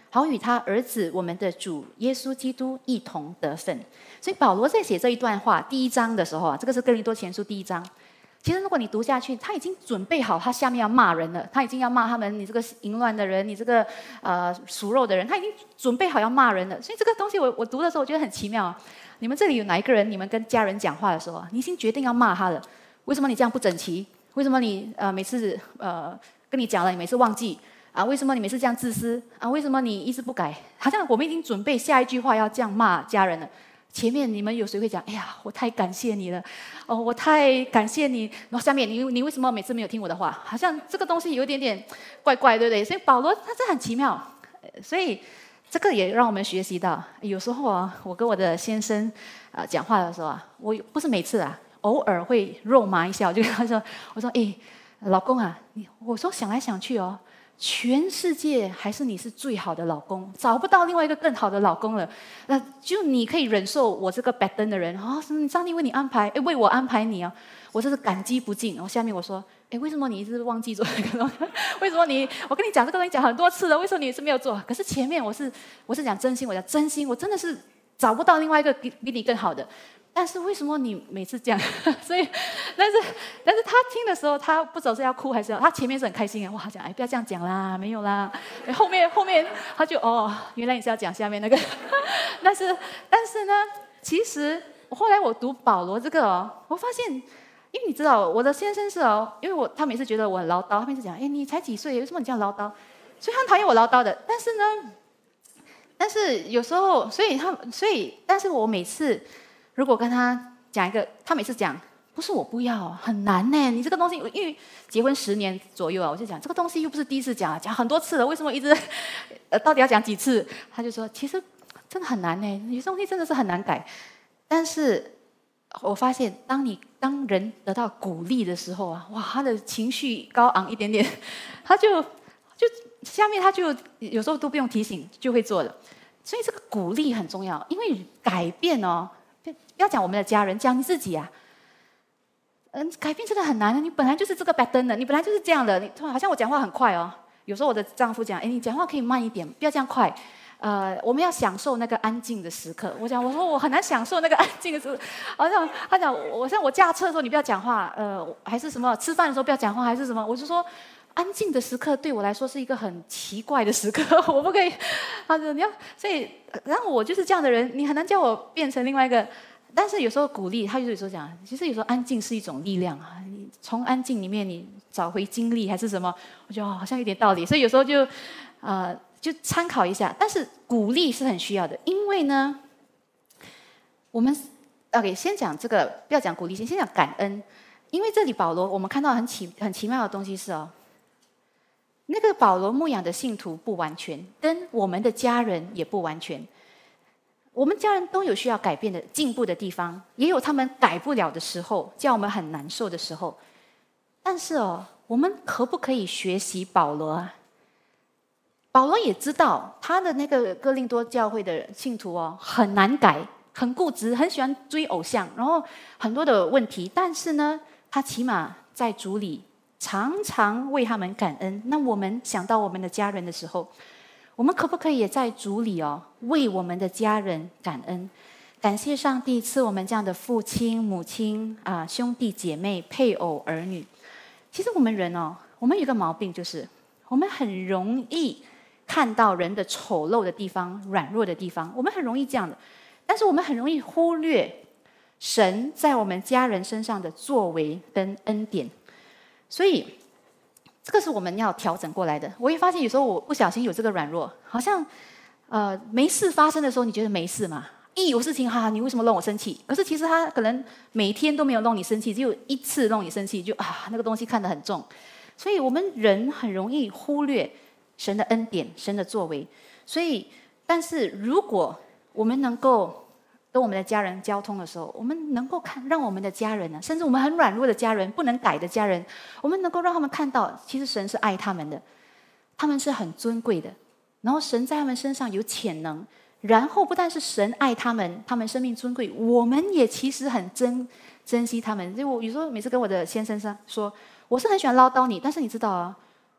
好与他儿子我们的主耶稣基督一同得分。所以保罗在写这一段话第1章的时候啊，这个是哥林多前书第1章。其实如果你读下去，他已经准备好他下面要骂人了，他已经要骂他们，你这个淫乱的人，你这个属肉的人，他已经准备好要骂人了。所以这个东西我读的时候我觉得很奇妙啊。你们这里有哪一个人，你们跟家人讲话的时候，你已经决定要骂他了？为什么你这样不整齐？为什么你每次跟你讲了，你每次忘记啊？为什么你每次这样自私啊？为什么你一直不改？好像我们已经准备下一句话要这样骂家人了。前面你们有谁会讲？哎呀，我太感谢你了，哦，我太感谢你。然后下面你为什么每次没有听我的话？好像这个东西有点点怪怪，对不对？所以保罗他是很奇妙，所以这个也让我们学习到，有时候啊，我跟我的先生讲话的时候啊，我不是每次啊，偶尔会肉麻一下，我就跟他说，我说，哎，老公啊，我说想来想去哦。全世界还是你是最好的老公，找不到另外一个更好的老公了。那就你可以忍受我这个拜登的人啊，上帝为你安排，为我安排你啊，我真是感激不尽。然后下面我说，为什么你一直忘记做这个东西？为什么我跟你讲这个东西讲很多次了，为什么你是没有做？可是前面我是讲真心，我讲真心，我真的是找不到另外一个比你更好的。但是为什么你每次这样？所以，但是他听的时候，他不知道是要哭还是要，他前面是很开心的，哇，他讲不要这样讲啦，没有啦。后面他就原来你是要讲下面那个。但是呢，其实后来我读保罗这个我发现，因为你知道我的先生是因为他每次觉得我很唠叨，他每次讲，你才几岁，为什么你这样唠叨？所以他很讨厌我唠叨的。但是有时候，但是我每次。如果跟他讲一个，他每次讲不是我不要，很难呢。你这个东西，因为结婚10年左右啊，我就讲这个东西又不是第一次讲，讲很多次了，为什么一直到底要讲几次？他就说其实真的很难呢，有些东西真的是很难改。但是我发现，当人得到鼓励的时候啊，哇，他的情绪高昂一点点，他就下面他就有时候都不用提醒就会做了。所以这个鼓励很重要，因为改变不要讲我们的家人，讲你自己啊。改变真的很难的。你本来就是这个 pattern 的，你本来就是这样的。你好像我讲话很快哦。有时候我的丈夫讲，你讲话可以慢一点，不要这样快。我们要享受那个安静的时刻。我说我很难享受那个安静的时刻。好像他讲，我驾车的时候你不要讲话，还是什么吃饭的时候不要讲话，还是什么？我就说。安静的时刻对我来说是一个很奇怪的时刻，我不可以。他说你要，所以然后我就是这样的人，你很难叫我变成另外一个。但是有时候鼓励，他就有时候讲，其实有时候安静是一种力量啊。你从安静里面你找回精力还是什么，我觉得好像有点道理。所以有时候就参考一下。但是鼓励是很需要的，因为呢，我们 OK 先讲这个，不要讲鼓励，先讲感恩。因为这里保罗我们看到很奇妙的东西是那个保罗牧养的信徒不完全，跟我们的家人也不完全。我们家人都有需要改变的、进步的地方，也有他们改不了的时候，叫我们很难受的时候。但是我们可不可以学习保罗啊？保罗也知道他的那个哥林多教会的信徒很难改，很固执，很喜欢追偶像，然后很多的问题。但是呢，他起码在主里。常常为他们感恩。那我们想到我们的家人的时候，我们可不可以也在主里为我们的家人感恩？感谢上帝赐我们这样的父亲、母亲兄弟姐妹、配偶、儿女。其实我们人我们有一个毛病，就是我们很容易看到人的丑陋的地方、软弱的地方，我们很容易这样的。但是我们很容易忽略神在我们家人身上的作为跟恩典。所以，这个是我们要调整过来的。我也发现有时候我不小心有这个软弱，好像没事发生的时候，你觉得没事嘛？一有事情你为什么让我生气？可是其实他可能每天都没有弄你生气，只有一次弄你生气，就那个东西看得很重。所以我们人很容易忽略神的恩典、神的作为。所以，但是如果我们能够跟我们的家人交通的时候，我们能够让我们的家人甚至我们很软弱的家人、不能改的家人，我们能够让他们看到，其实神是爱他们的，他们是很尊贵的，然后神在他们身上有潜能，然后不但是神爱他们，他们生命尊贵，我们也其实很珍惜他们。所以我有时候每次跟我的先生说，我是很喜欢唠叨你，但是你知道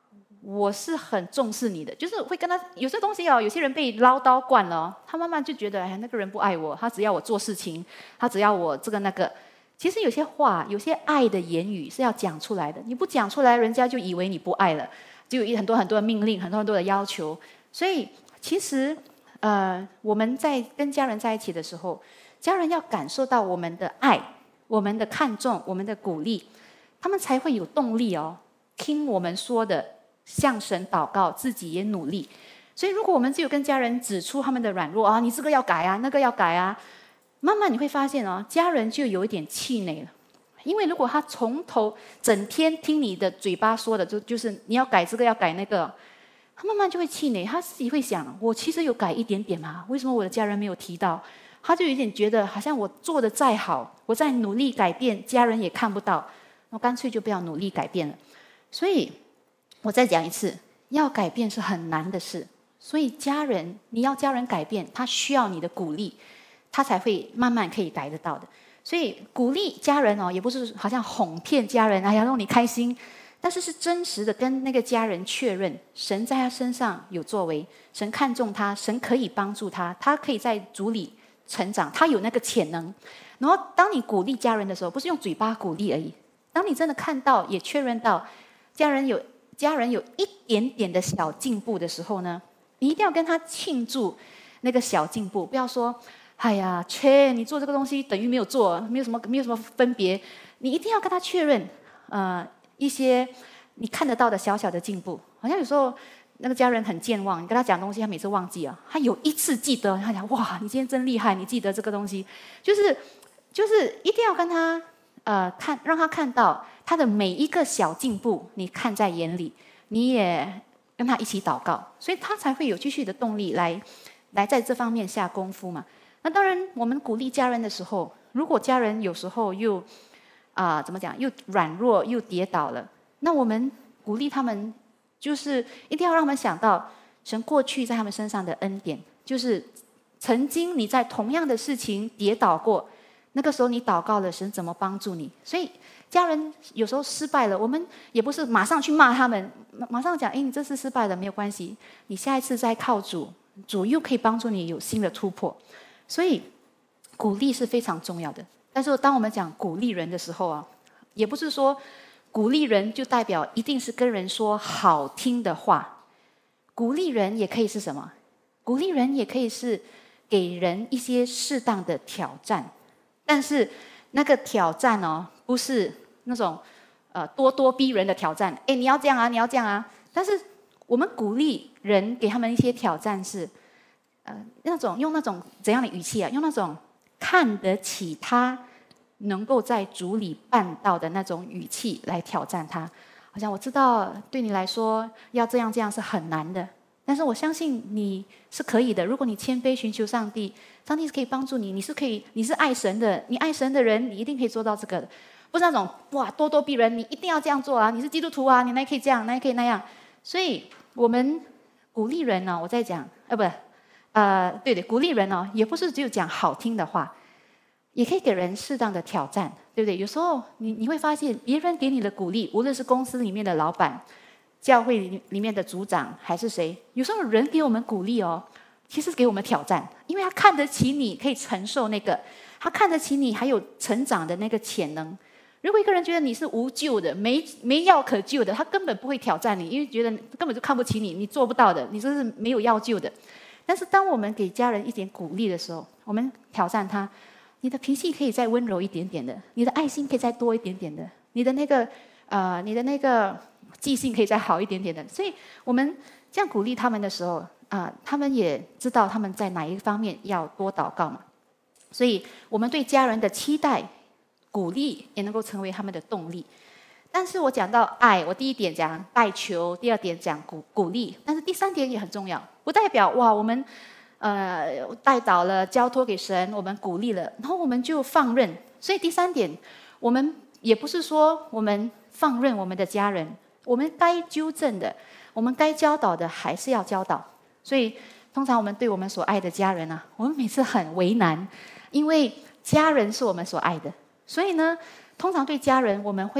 我是很重视你的，就是会跟他有些东西哦，有些人被唠叨惯了哦，他慢慢就觉得哎，那个人不爱我，他只要我做事情，他只要我这个那个。其实有些话，有些爱的言语是要讲出来的，你不讲出来，人家就以为你不爱了，就有很多很多的命令，很多很多的要求。所以其实我们在跟家人在一起的时候，家人要感受到我们的爱、我们的看重、我们的鼓励，他们才会有动力哦，听我们说的，向神祷告，自己也努力。所以如果我们只有跟家人指出他们的软弱啊，你这个要改啊，那个要改啊，慢慢你会发现哦，家人就有一点气馁了。因为如果他从头整天听你的嘴巴说的，就是你要改这个要改那个，他慢慢就会气馁，他自己会想，我其实有改一点点嘛，为什么我的家人没有提到？他就有点觉得好像我做的再好，我在努力改变，家人也看不到，我干脆就不要努力改变了。所以我再讲一次，要改变是很难的事，所以家人，你要家人改变，他需要你的鼓励，他才会慢慢可以改得到的。所以鼓励家人哦，也不是好像哄骗家人，哎呀让你开心，但是是真实的跟那个家人确认，神在他身上有作为，神看重他，神可以帮助他，他可以在主里成长，他有那个潜能。然后当你鼓励家人的时候，不是用嘴巴鼓励而已，当你真的看到也确认到家人有一点点的小进步的时候呢，你一定要跟他庆祝那个小进步，不要说哎呀，你做这个东西等于没有做，没有什么分别。你一定要跟他确认，一些你看得到的小小的进步。好像有时候那个家人很健忘，你跟他讲东西，他每次忘记啊，他有一次记得，他讲哇，你今天真厉害，你记得这个东西，就是一定要跟他让他看到他的每一个小进步，你看在眼里，你也跟他一起祷告，所以他才会有继续的动力来在这方面下功夫嘛。那当然，我们鼓励家人的时候，如果家人有时候又怎么讲，又软弱又跌倒了，那我们鼓励他们，就是一定要让他们想到神过去在他们身上的恩典，就是曾经你在同样的事情跌倒过，那个时候你祷告了，神怎么帮助你？所以家人有时候失败了，我们也不是马上去骂他们，马上讲，你这次失败了没有关系，你下一次再靠主，主又可以帮助你有新的突破。所以鼓励是非常重要的。但是当我们讲鼓励人的时候啊，也不是说鼓励人就代表一定是跟人说好听的话，鼓励人也可以是什么？鼓励人也可以是给人一些适当的挑战，但是那个挑战哦，不是那种咄咄逼人的挑战，你要这样啊，你要这样啊。但是我们鼓励人，给他们一些挑战是用那种怎样的语气啊？用那种看得起他能够在主里办到的那种语气来挑战他。好像我知道对你来说要这样是很难的，但是我相信你是可以的。如果你谦卑寻求上帝，上帝是可以帮助你，你是爱神的，你爱神的人，你一定可以做到这个的。不是那种哇咄咄逼人，你一定要这样做啊！你是基督徒啊，你那可以这样，那可以那样。所以我们鼓励人呢，我在讲对，鼓励人哦，也不是只有讲好听的话，也可以给人适当的挑战，对不对？有时候你会发现，别人给你的鼓励，无论是公司里面的老板、教会里面的组长，还是谁，有时候人给我们鼓励哦，其实给我们挑战，因为他看得起你可以承受那个，他看得起你还有成长的那个潜能。如果一个人觉得你是无救的、没药可救的，他根本不会挑战你，因为觉得根本就看不起你，你做不到的，你这是没有药救的。但是当我们给家人一点鼓励的时候，我们挑战他，你的脾气可以再温柔一点点的，你的爱心可以再多一点点的，你的那个记性可以再好一点点的。所以我们这样鼓励他们的时候他们也知道他们在哪一方面要多祷告嘛。所以我们对家人的期待、鼓励也能够成为他们的动力。但是我讲到爱，我第一点讲代求，第二点讲鼓励，但是第三点也很重要，不代表我们带祷了，交托给神，我们鼓励了，然后我们就放任。所以第三点，我们也不是说我们放任我们的家人，我们该纠正的，我们该教导的还是要教导。所以通常我们对我们所爱的家人我们每次很为难，因为家人是我们所爱的，所以呢，通常对家人我们会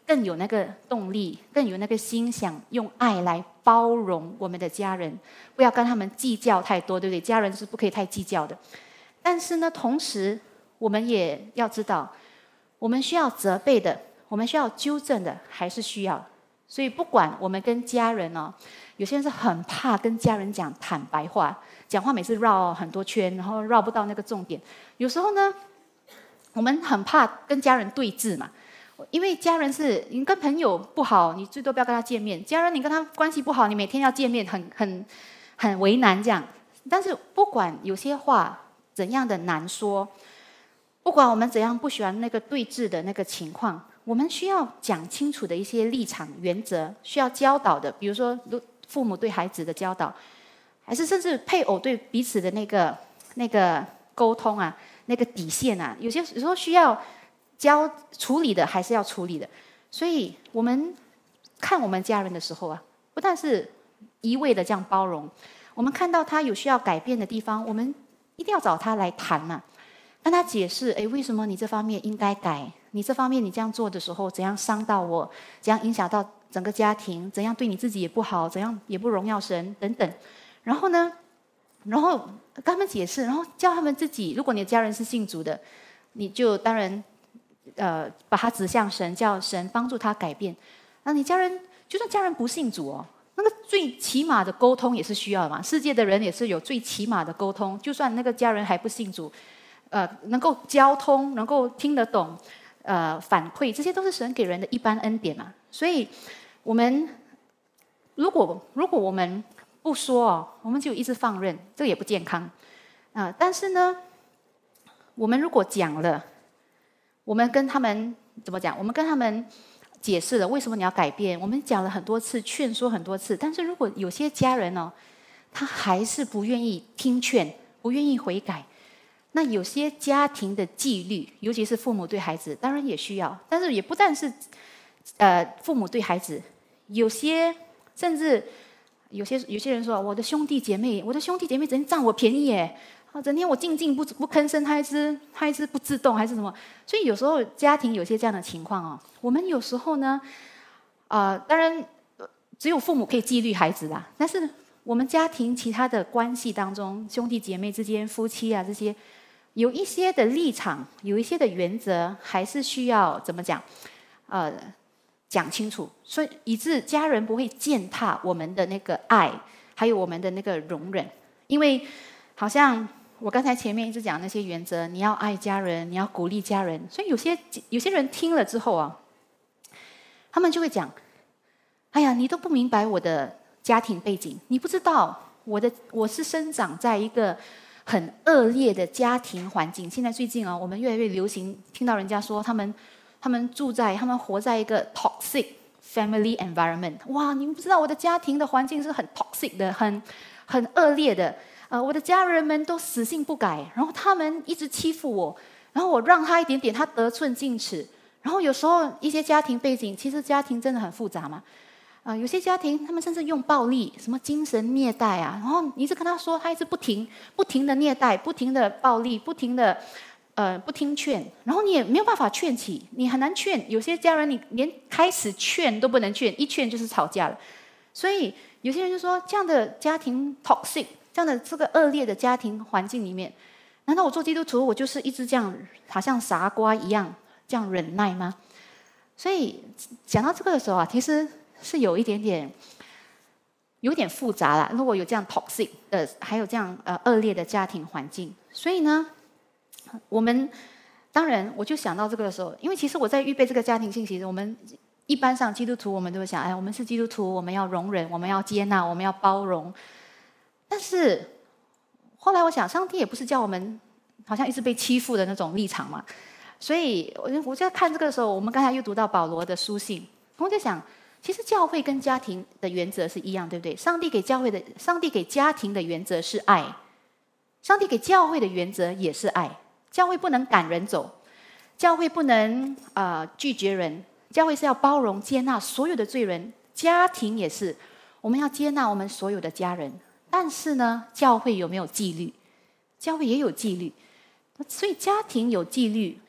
更有那个动力，更有那个心，想用爱来包容我们的家人，不要跟他们计较太多，对不对？家人是不可以太计较的。但是呢，同时我们也要知道，我们需要责备的，我们需要纠正的，还是需要。所以不管我们跟家人哦，有些人是很怕跟家人讲坦白话，讲话每次绕很多圈，然后绕不到那个重点。有时候呢，我们很怕跟家人对峙嘛，因为家人是你跟朋友不好，你最多不要跟他见面；家人你跟他关系不好，你每天要见面，很为难这样。但是不管有些话怎样的难说，不管我们怎样不喜欢那个对峙的那个情况，我们需要讲清楚的一些立场原则，需要教导的，比如说父母对孩子的教导，还是甚至配偶对彼此的那个沟通啊，那个底线啊，有时候需要处理的，还是要处理的。所以我们看我们家人的时候啊，不但是一味的这样包容，我们看到他有需要改变的地方，我们一定要找他来谈嘛，跟他解释，为什么你这方面应该改？你这方面你这样做的时候，怎样伤到我？怎样影响到整个家庭？怎样对你自己也不好？怎样也不荣耀神？等等。然后呢，然后跟他们解释，然后叫他们自己。如果你的家人是信主的，你就当然把他指向神，叫神帮助他改变。那你家人就算家人不信主哦，那个最起码的沟通也是需要的嘛。世界的人也是有最起码的沟通，就算那个家人还不信主，能够交通，能够听得懂。反馈，这些都是神给人的一般恩典嘛。所以，我们如果我们不说哦，我们就一直放任，这个也不健康但是呢，我们如果讲了，我们跟他们怎么讲？我们跟他们解释了为什么你要改变，我们讲了很多次，劝说很多次。但是如果有些家人哦，他还是不愿意听劝，不愿意悔改。那有些家庭的纪律，尤其是父母对孩子，当然也需要，但是也不但是父母对孩子，有些甚至有些人说，我的兄弟姐妹整天占我便宜耶，整天我静不吭声，他一直不自动还是什么，所以有时候家庭有些这样的情况哦，我们有时候呢，当然只有父母可以纪律孩子啦，但是我们家庭其他的关系当中，兄弟姐妹之间、夫妻啊这些。有一些的立场，有一些的原则，还是需要怎么讲？讲清楚，所以以致家人不会践踏我们的那个爱，还有我们的那个容忍。因为好像我刚才前面一直讲那些原则，你要爱家人，你要鼓励家人，所以有些人听了之后啊，他们就会讲：“哎呀，你都不明白我的家庭背景，你不知道我是生长在一个。”很恶劣的家庭环境。现在最近啊，我们越来越流行听到人家说他们活在一个 toxic family environment。哇，你们不知道我的家庭的环境是很 toxic 的，很恶劣的。我的家人们都死性不改，然后他们一直欺负我，然后我让他一点点，他得寸进尺。然后有时候一些家庭背景，其实家庭真的很复杂嘛。有些家庭他们甚至用暴力，什么精神虐待啊，然后你一直跟他说，他一直不停的虐待，不停的暴力，不停的不听劝，然后你也没有办法劝起，你很难劝。有些家人你连开始劝都不能劝，一劝就是吵架了。所以有些人就说，这样的家庭 toxic， 这样的这个恶劣的家庭环境里面，难道我做基督徒我就是一直这样，好像傻瓜一样这样忍耐吗？所以讲到这个的时候啊，其实。是有一点复杂啦。如果有这样 toxic 的，还有这样恶劣的家庭环境，所以呢，我们当然我就想到这个的时候，因为其实我在预备这个家庭信息，我们一般上基督徒我们都会想，我们是基督徒，我们要容忍，我们要接纳，我们要包容。但是后来我想，上帝也不是叫我们好像一直被欺负的那种立场嘛，所以我就在看这个的时候，我们刚才又读到保罗的书信，我就想。其实教会跟家庭的原则是一样，对不对？上帝给家庭的原则是爱，上帝给教会的原则也是爱。教会不能赶人走，教会不能拒绝人，教会是要包容接纳所有的罪人。家庭也是，我们要接纳我们所有的家人。但是呢，教会有没有纪律？教会也有纪律，所以家庭有纪律，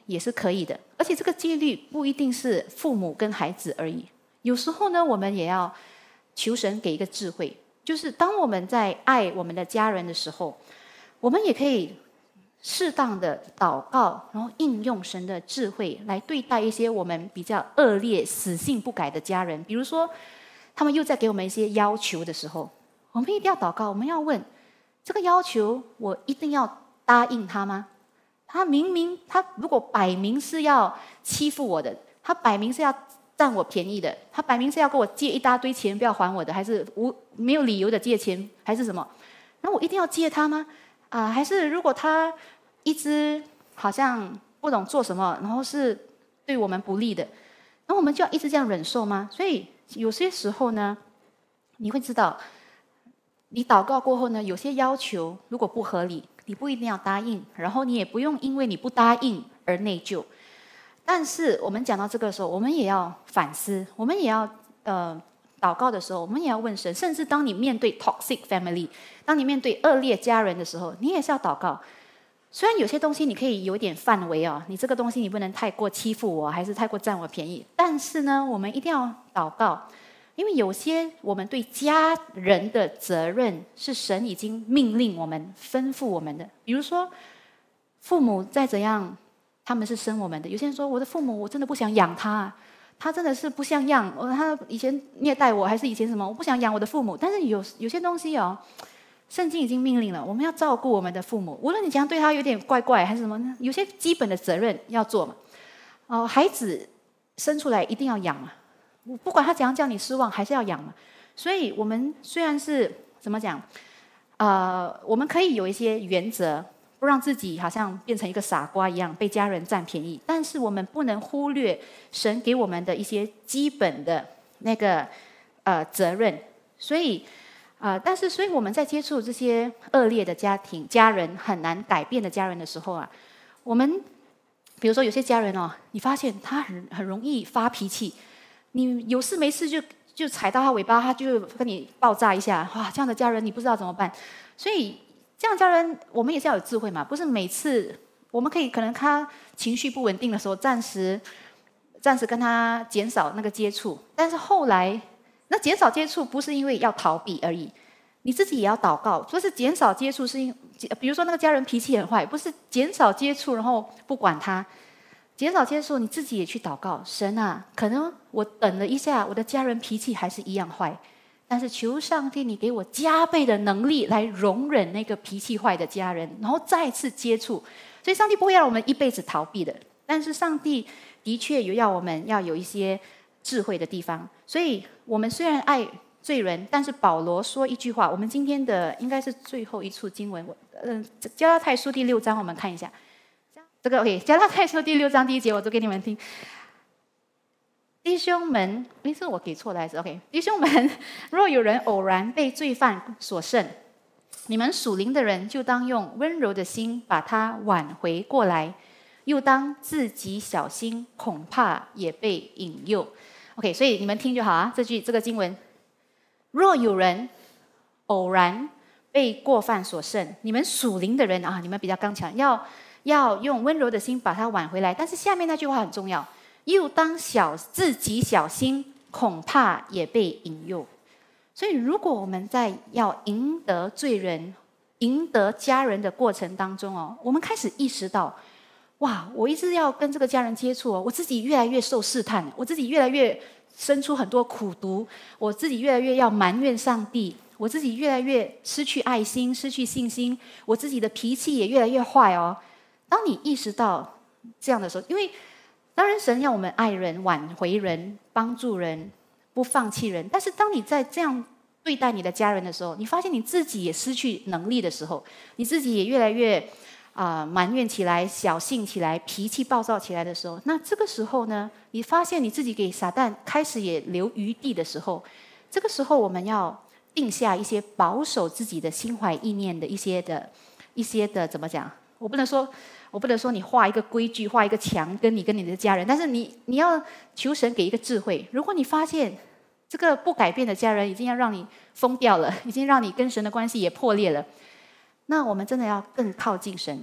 也是可以的，而且这个纪律不一定是父母跟孩子而已。有时候呢，我们也要求神给一个智慧，就是当我们在爱我们的家人的时候，我们也可以适当的祷告，然后应用神的智慧来对待一些我们比较恶劣、死性不改的家人。比如说，他们又在给我们一些要求的时候，我们一定要祷告，我们要问：这个要求我一定要答应他吗？他如果摆明是要欺负我的，他摆明是要占我便宜的，他摆明是要跟我借一大堆钱不要还我的，还是没有理由的借钱，还是什么？那我一定要借他吗？还是如果他一直好像不懂做什么，然后是对我们不利的，那我们就要一直这样忍受吗？所以有些时候呢，你会知道，你祷告过后呢，有些要求如果不合理，你不一定要答应，然后你也不用因为你不答应而内疚。但是我们讲到这个时候，我们也要反思，我们也要祷告的时候，我们也要问神。甚至当你面对 toxic family， 当你面对恶劣家人的时候，你也是要祷告。虽然有些东西你可以有点范围哦，你这个东西你不能太过欺负我，还是太过占我便宜，但是呢，我们一定要祷告。因为有些我们对家人的责任是神已经命令我们、吩咐我们的。比如说，父母再怎样，他们是生我们的。有些人说，我的父母我真的不想养他，他真的是不像样，他以前虐待我，还是以前什么，我不想养我的父母。但是有些东西哦，圣经已经命令了，我们要照顾我们的父母，无论你怎样对他有点怪怪还是什么呢，有些基本的责任要做嘛。孩子生出来一定要养嘛。不管他怎样叫你失望，还是要养嘛。所以我们虽然是怎么讲，我们可以有一些原则，不让自己好像变成一个傻瓜一样被家人占便宜，但是我们不能忽略神给我们的一些基本的那个责任。所以所以我们在接触这些恶劣的家人很难改变的家人的时候啊，我们比如说有些家人哦，你发现他很容易发脾气。你有事没事就踩到他尾巴，他就跟你爆炸一下，哇！这样的家人你不知道怎么办。所以这样的家人，我们也是要有智慧嘛，不是每次我们可能他情绪不稳定的时候，暂时跟他减少那个接触，但是后来那减少接触不是因为要逃避而已，你自己也要祷告，不是减少接触比如说那个家人脾气很坏，不是减少接触然后不管他。减少接触，你自己也去祷告，神啊，可能我等了一下，我的家人脾气还是一样坏，但是求上帝你给我加倍的能力来容忍那个脾气坏的家人，然后再次接触。所以上帝不会让我们一辈子逃避的，但是上帝的确有要我们要有一些智慧的地方。所以我们虽然爱罪人，但是保罗说一句话，我们今天的应该是最后一处经文，加拉太书第6章，我们看一下。这个 OK， 加拉太书第6章第1节，我读给你们听。弟兄们，是我给错了还是 OK？ 弟兄们，若有人偶然被罪犯所胜，你们属灵的人就当用温柔的心把他挽回过来，又当自己小心，恐怕也被引诱。OK， 所以你们听就好啊。这个经文，若有人偶然被过犯所胜，你们属灵的人啊，你们比较刚强，要用温柔的心把它挽回来。但是下面那句话很重要，又当自己小心，恐怕也被引诱。所以如果我们在要赢得罪人、赢得家人的过程当中哦，我们开始意识到，哇，我一直要跟这个家人接触哦，我自己越来越受试探，我自己越来越生出很多苦毒，我自己越来越要埋怨上帝，我自己越来越失去爱心、失去信心，我自己的脾气也越来越坏哦。当你意识到这样的时候，因为当然神要我们爱人、挽回人、帮助人、不放弃人，但是当你在这样对待你的家人的时候，你发现你自己也失去能力的时候，你自己也越来越埋怨起来、小性起来、脾气暴躁起来的时候，那这个时候呢，你发现你自己给撒旦开始也留余地的时候，这个时候我们要定下一些保守自己的心怀意念的一些的怎么讲？我不能说你画一个规矩、画一个墙跟你的家人，但是你要求神给一个智慧。如果你发现这个不改变的家人已经要让你疯掉了，已经让你跟神的关系也破裂了，那我们真的要更靠近神，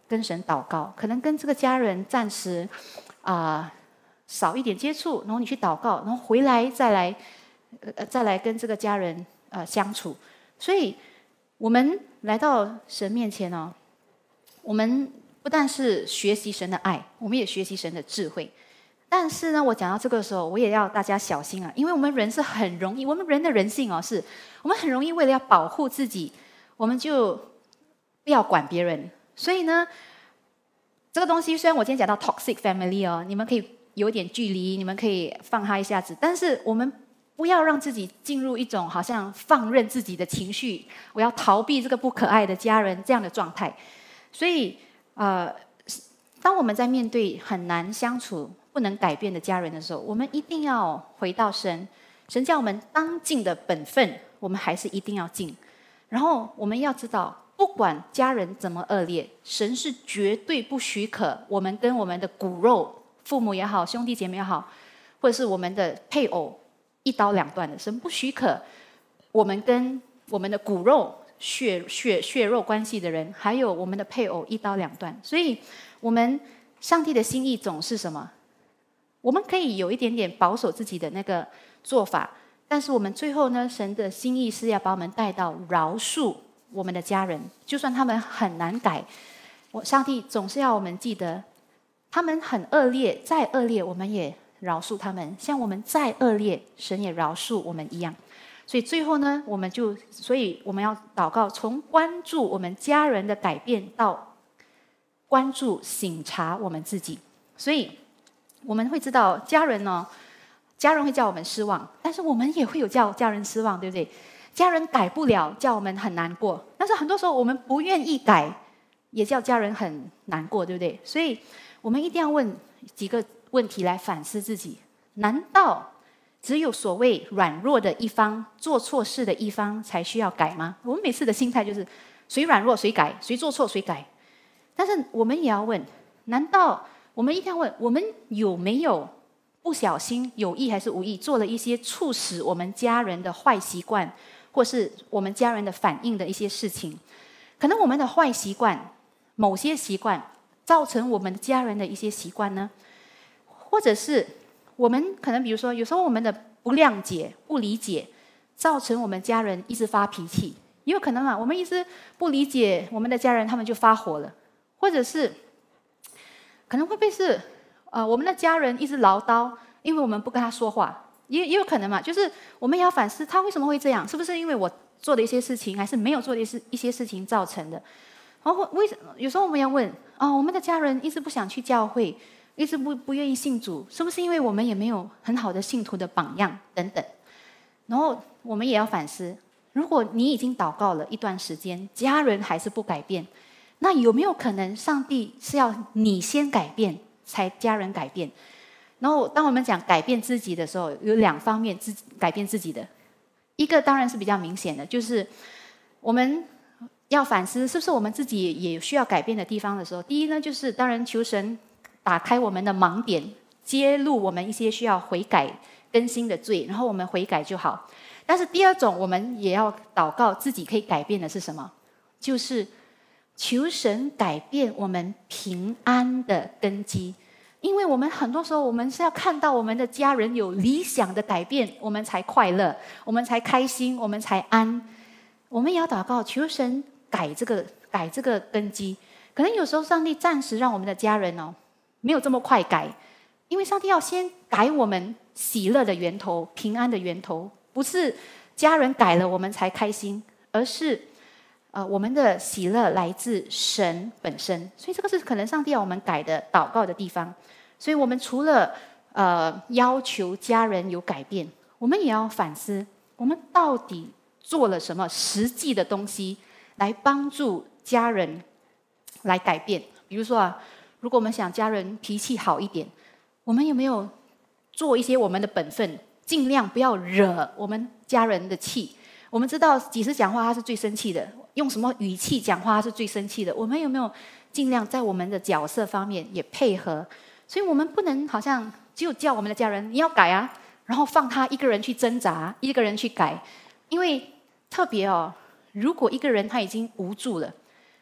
跟神祷告，可能跟这个家人暂时少一点接触，然后你去祷告，然后回来再来跟这个家人相处。所以我们来到神面前哦，我们不但是学习神的爱，我们也学习神的智慧。但是呢，我讲到这个时候，我也要大家小心啊，因为我们人是很容易，我们人的人性哦，是我们很容易为了要保护自己，我们就不要管别人。所以呢，这个东西虽然我今天讲到 toxic family 哦，你们可以有点距离，你们可以放他一下子，但是我们不要让自己进入一种好像放任自己的情绪，我要逃避这个不可爱的家人这样的状态。所以当我们在面对很难相处、不能改变的家人的时候，我们一定要回到神。神叫我们当尽的本分，我们还是一定要尽。然后我们要知道，不管家人怎么恶劣，神是绝对不许可我们跟我们的骨肉、父母也好、兄弟姐妹也好，或者是我们的配偶一刀两断的。神不许可我们跟我们的骨肉、血肉关系的人，还有我们的配偶一刀两断。所以上帝的心意总是什么？我们可以有一点点保守自己的那个做法，但是我们最后呢，神的心意是要把我们带到饶恕我们的家人，就算他们很难改，上帝总是要我们记得，他们很恶劣，再恶劣我们也饶恕他们，像我们再恶劣，神也饶恕我们一样。所以最后呢，所以我们要祷告，从关注我们家人的改变到关注省察我们自己。所以我们会知道家人会叫我们失望，但是我们也会有叫家人失望，对不对？家人改不了，叫我们很难过，但是很多时候我们不愿意改，也叫家人很难过，对不对？所以我们一定要问几个问题来反思自己：难道只有所谓软弱的一方、做错事的一方才需要改吗？我们每次的心态就是谁软弱谁改，谁做错谁改。但是我们也要问，难道我们一定要问，我们有没有不小心、有意还是无意做了一些促使我们家人的坏习惯，或是我们家人的反应的一些事情？可能我们的坏习惯，某些习惯造成我们家人的一些习惯呢？或者是我们可能比如说，有时候我们的不谅解、不理解，造成我们家人一直发脾气，也有可能我们一直不理解我们的家人，他们就发火了。或者是可能会不会是我们的家人一直唠叨，因为我们不跟他说话，也有可能嘛。就是我们也要反思，他为什么会这样？是不是因为我做的一些事情，还是没有做的一些事情造成的？然后有时候我们要问我们的家人一直不想去教会，一直不愿意信主，是不是因为我们也没有很好的信徒的榜样等等？然后我们也要反思，如果你已经祷告了一段时间，家人还是不改变，那有没有可能上帝是要你先改变，才家人改变？然后当我们讲改变自己的时候，有两方面改变自己的。一个当然是比较明显的，就是我们要反思是不是我们自己也需要改变的地方的时候。第一呢，就是当然求神打开我们的盲点，揭露我们一些需要悔改更新的罪，然后我们悔改就好。但是第二种，我们也要祷告自己可以改变的是什么？就是求神改变我们平安的根基。因为我们很多时候，我们是要看到我们的家人有理想的改变，我们才快乐，我们才开心，我们才安。我们也要祷告，求神改这个根基。可能有时候上帝暂时让我们的家人没有这么快改，因为上帝要先改我们喜乐的源头、平安的源头，不是家人改了我们才开心，而是我们的喜乐来自神本身。所以这个是可能上帝要我们改的祷告的地方。所以我们除了要求家人有改变，我们也要反思，我们到底做了什么实际的东西来帮助家人来改变。比如说如果我们想家人脾气好一点，我们有没有做一些我们的本分，尽量不要惹我们家人的气？我们知道几时讲话他是最生气的，用什么语气讲话他是最生气的，我们有没有尽量在我们的角色方面也配合？所以我们不能好像只有叫我们的家人你要改然后放他一个人去挣扎，一个人去改。因为特别如果一个人他已经无助了，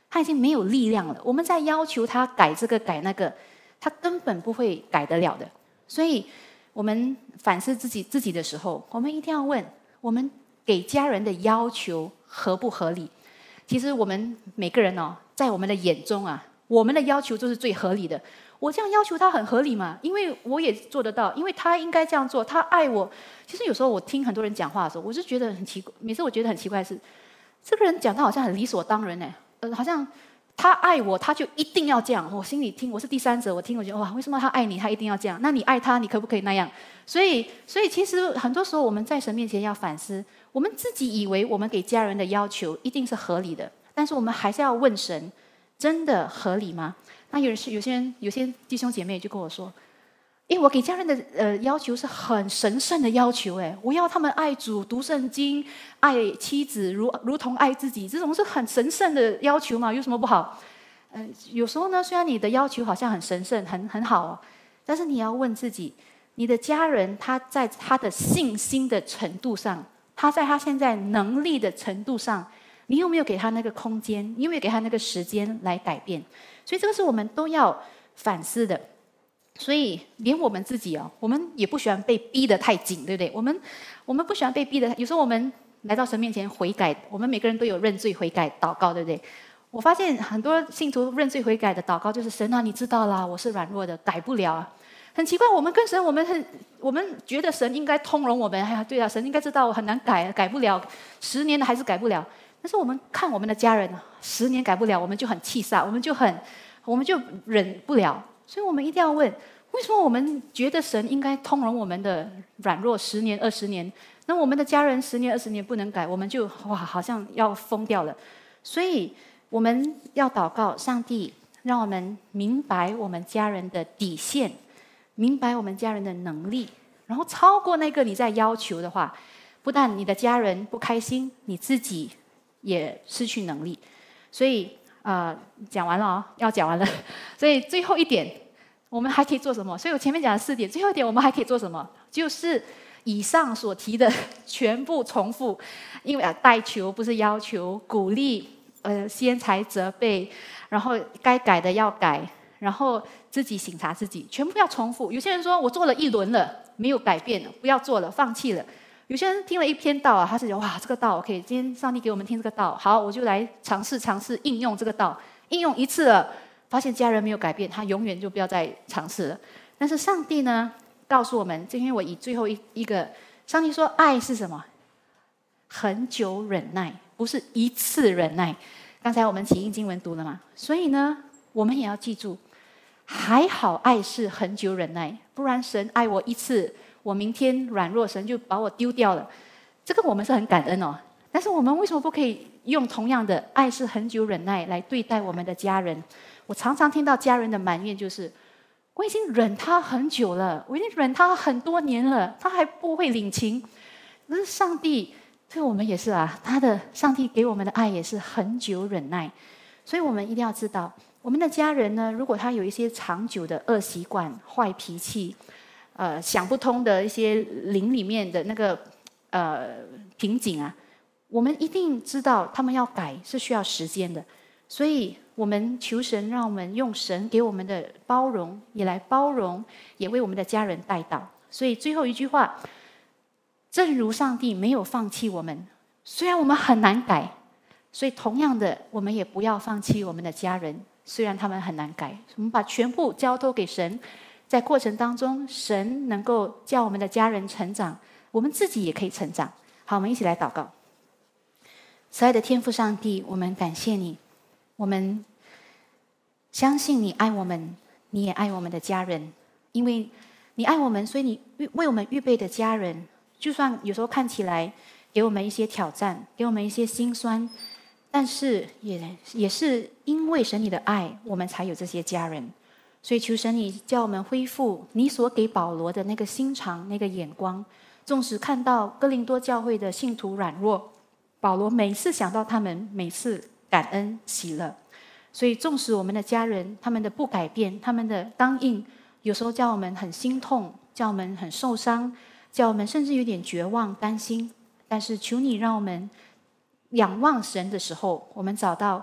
他已经没有力量了。我们在要求他改这个改那个，他根本不会改得了的。所以，我们反思自己的时候，我们一定要问：我们给家人的要求合不合理？其实我们每个人哦，在我们的眼中啊，我们的要求就是最合理的。我这样要求他很合理嘛？因为我也做得到，因为他应该这样做，他爱我。其实有时候我听很多人讲话的时候，我就觉得很奇怪。每次我觉得很奇怪的是，这个人讲他好像很理所当然呢，好像他爱我，他就一定要这样。我心里听，我是第三者，我听我觉得哇，为什么他爱你，他一定要这样？那你爱他，你可不可以那样？所以其实很多时候我们在神面前要反思，我们自己以为我们给家人的要求一定是合理的，但是我们还是要问神，真的合理吗？那有些弟兄姐妹就跟我说，我给家人的要求是很神圣的要求，我要他们爱主、读圣经、爱妻子如同爱自己，这种是很神圣的要求嘛，有什么不好？有时候呢，虽然你的要求好像很神圣、很好哦，但是你要问自己，你的家人他在他的信心的程度上，他在他现在能力的程度上，你有没有给他那个空间？你有没有给他那个时间来改变？所以这个是我们都要反思的。所以连我们自己哦，我们也不喜欢被逼得太紧，对不对？我们不喜欢被逼的。有时候我们来到神面前悔改，我们每个人都有认罪悔改祷告，对不对？我发现很多信徒认罪悔改的祷告就是：神啊，你知道啦，我是软弱的，改不了啊。很奇怪，我们跟神，我们觉得神应该通融我们。哎呀，对啊，神应该知道我很难改，改不了，10年了还是改不了。但是我们看我们的家人，10年改不了，我们就很气煞，我们就忍不了。所以我们一定要问：为什么我们觉得神应该通融我们的软弱10年、20年？那我们的家人10年、20年不能改，我们就哇，好像要疯掉了。所以我们要祷告，上帝让我们明白我们家人的底线，明白我们家人的能力，然后超过那个你在要求的话，不但你的家人不开心，你自己也失去能力。所以讲完了哦，要讲完了。所以最后一点，我们还可以做什么？所以我前面讲了4点，最后一点我们还可以做什么？就是以上所提的全部重复。因为代求不是要求，鼓励，先才责备，然后该改的要改，然后自己省察自己，全部要重复。有些人说我做了1轮了，没有改变，不要做了，放弃了。有些人听了一篇道啊，他是觉得哇，这个道 OK， 今天上帝给我们听这个道，好，我就来尝试应用这个道。应用1次了，发现家人没有改变，他永远就不要再尝试了。但是上帝呢，告诉我们，今天我以最后一个，上帝说，爱是什么？恒久忍耐，不是1次忍耐。刚才我们起因经文读了嘛，所以呢，我们也要记住，还好爱是恒久忍耐，不然神爱我1次。我明天软弱，神就把我丢掉了。这个我们是很感恩哦。但是我们为什么不可以用同样的爱是恒久忍耐来对待我们的家人？我常常听到家人的埋怨就是：我已经忍他很久了，我已经忍他很多年了，他还不会领情。可是上帝对我们也是啊，上帝给我们的爱也是恒久忍耐。所以我们一定要知道，我们的家人呢，如果他有一些长久的恶习惯、坏脾气，想不通的一些灵里面的那个瓶颈啊，我们一定知道他们要改是需要时间的。所以我们求神，让我们用神给我们的包容也来包容，也为我们的家人带到。所以最后一句话，正如上帝没有放弃我们，虽然我们很难改，所以同样的，我们也不要放弃我们的家人，虽然他们很难改。我们把全部交托给神，在过程当中，神能够叫我们的家人成长，我们自己也可以成长。好，我们一起来祷告。慈爱的天父上帝，我们感谢你，我们相信你爱我们，你也爱我们的家人。因为你爱我们，所以你为我们预备的家人，就算有时候看起来给我们一些挑战，给我们一些辛酸，但是也是因为神你的爱，我们才有这些家人。所以求神你叫我们恢复你所给保罗的那个心肠，那个眼光。纵使看到哥林多教会的信徒软弱，保罗每次想到他们，每次感恩喜乐。所以纵使我们的家人他们的不改变，他们的刚硬，有时候叫我们很心痛，叫我们很受伤，叫我们甚至有点绝望担心。但是求你让我们仰望神的时候，我们找到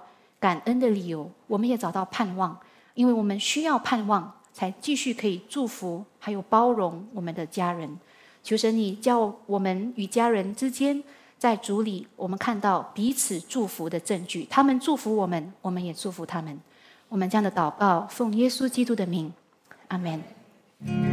感恩的理由，我们也找到盼望，因为我们需要盼望，才继续可以祝福还有包容我们的家人。求神你叫我们与家人之间，在主里我们看到彼此祝福的证据，他们祝福我们，我们也祝福他们。我们这样的祷告，奉耶稣基督的名，阿们。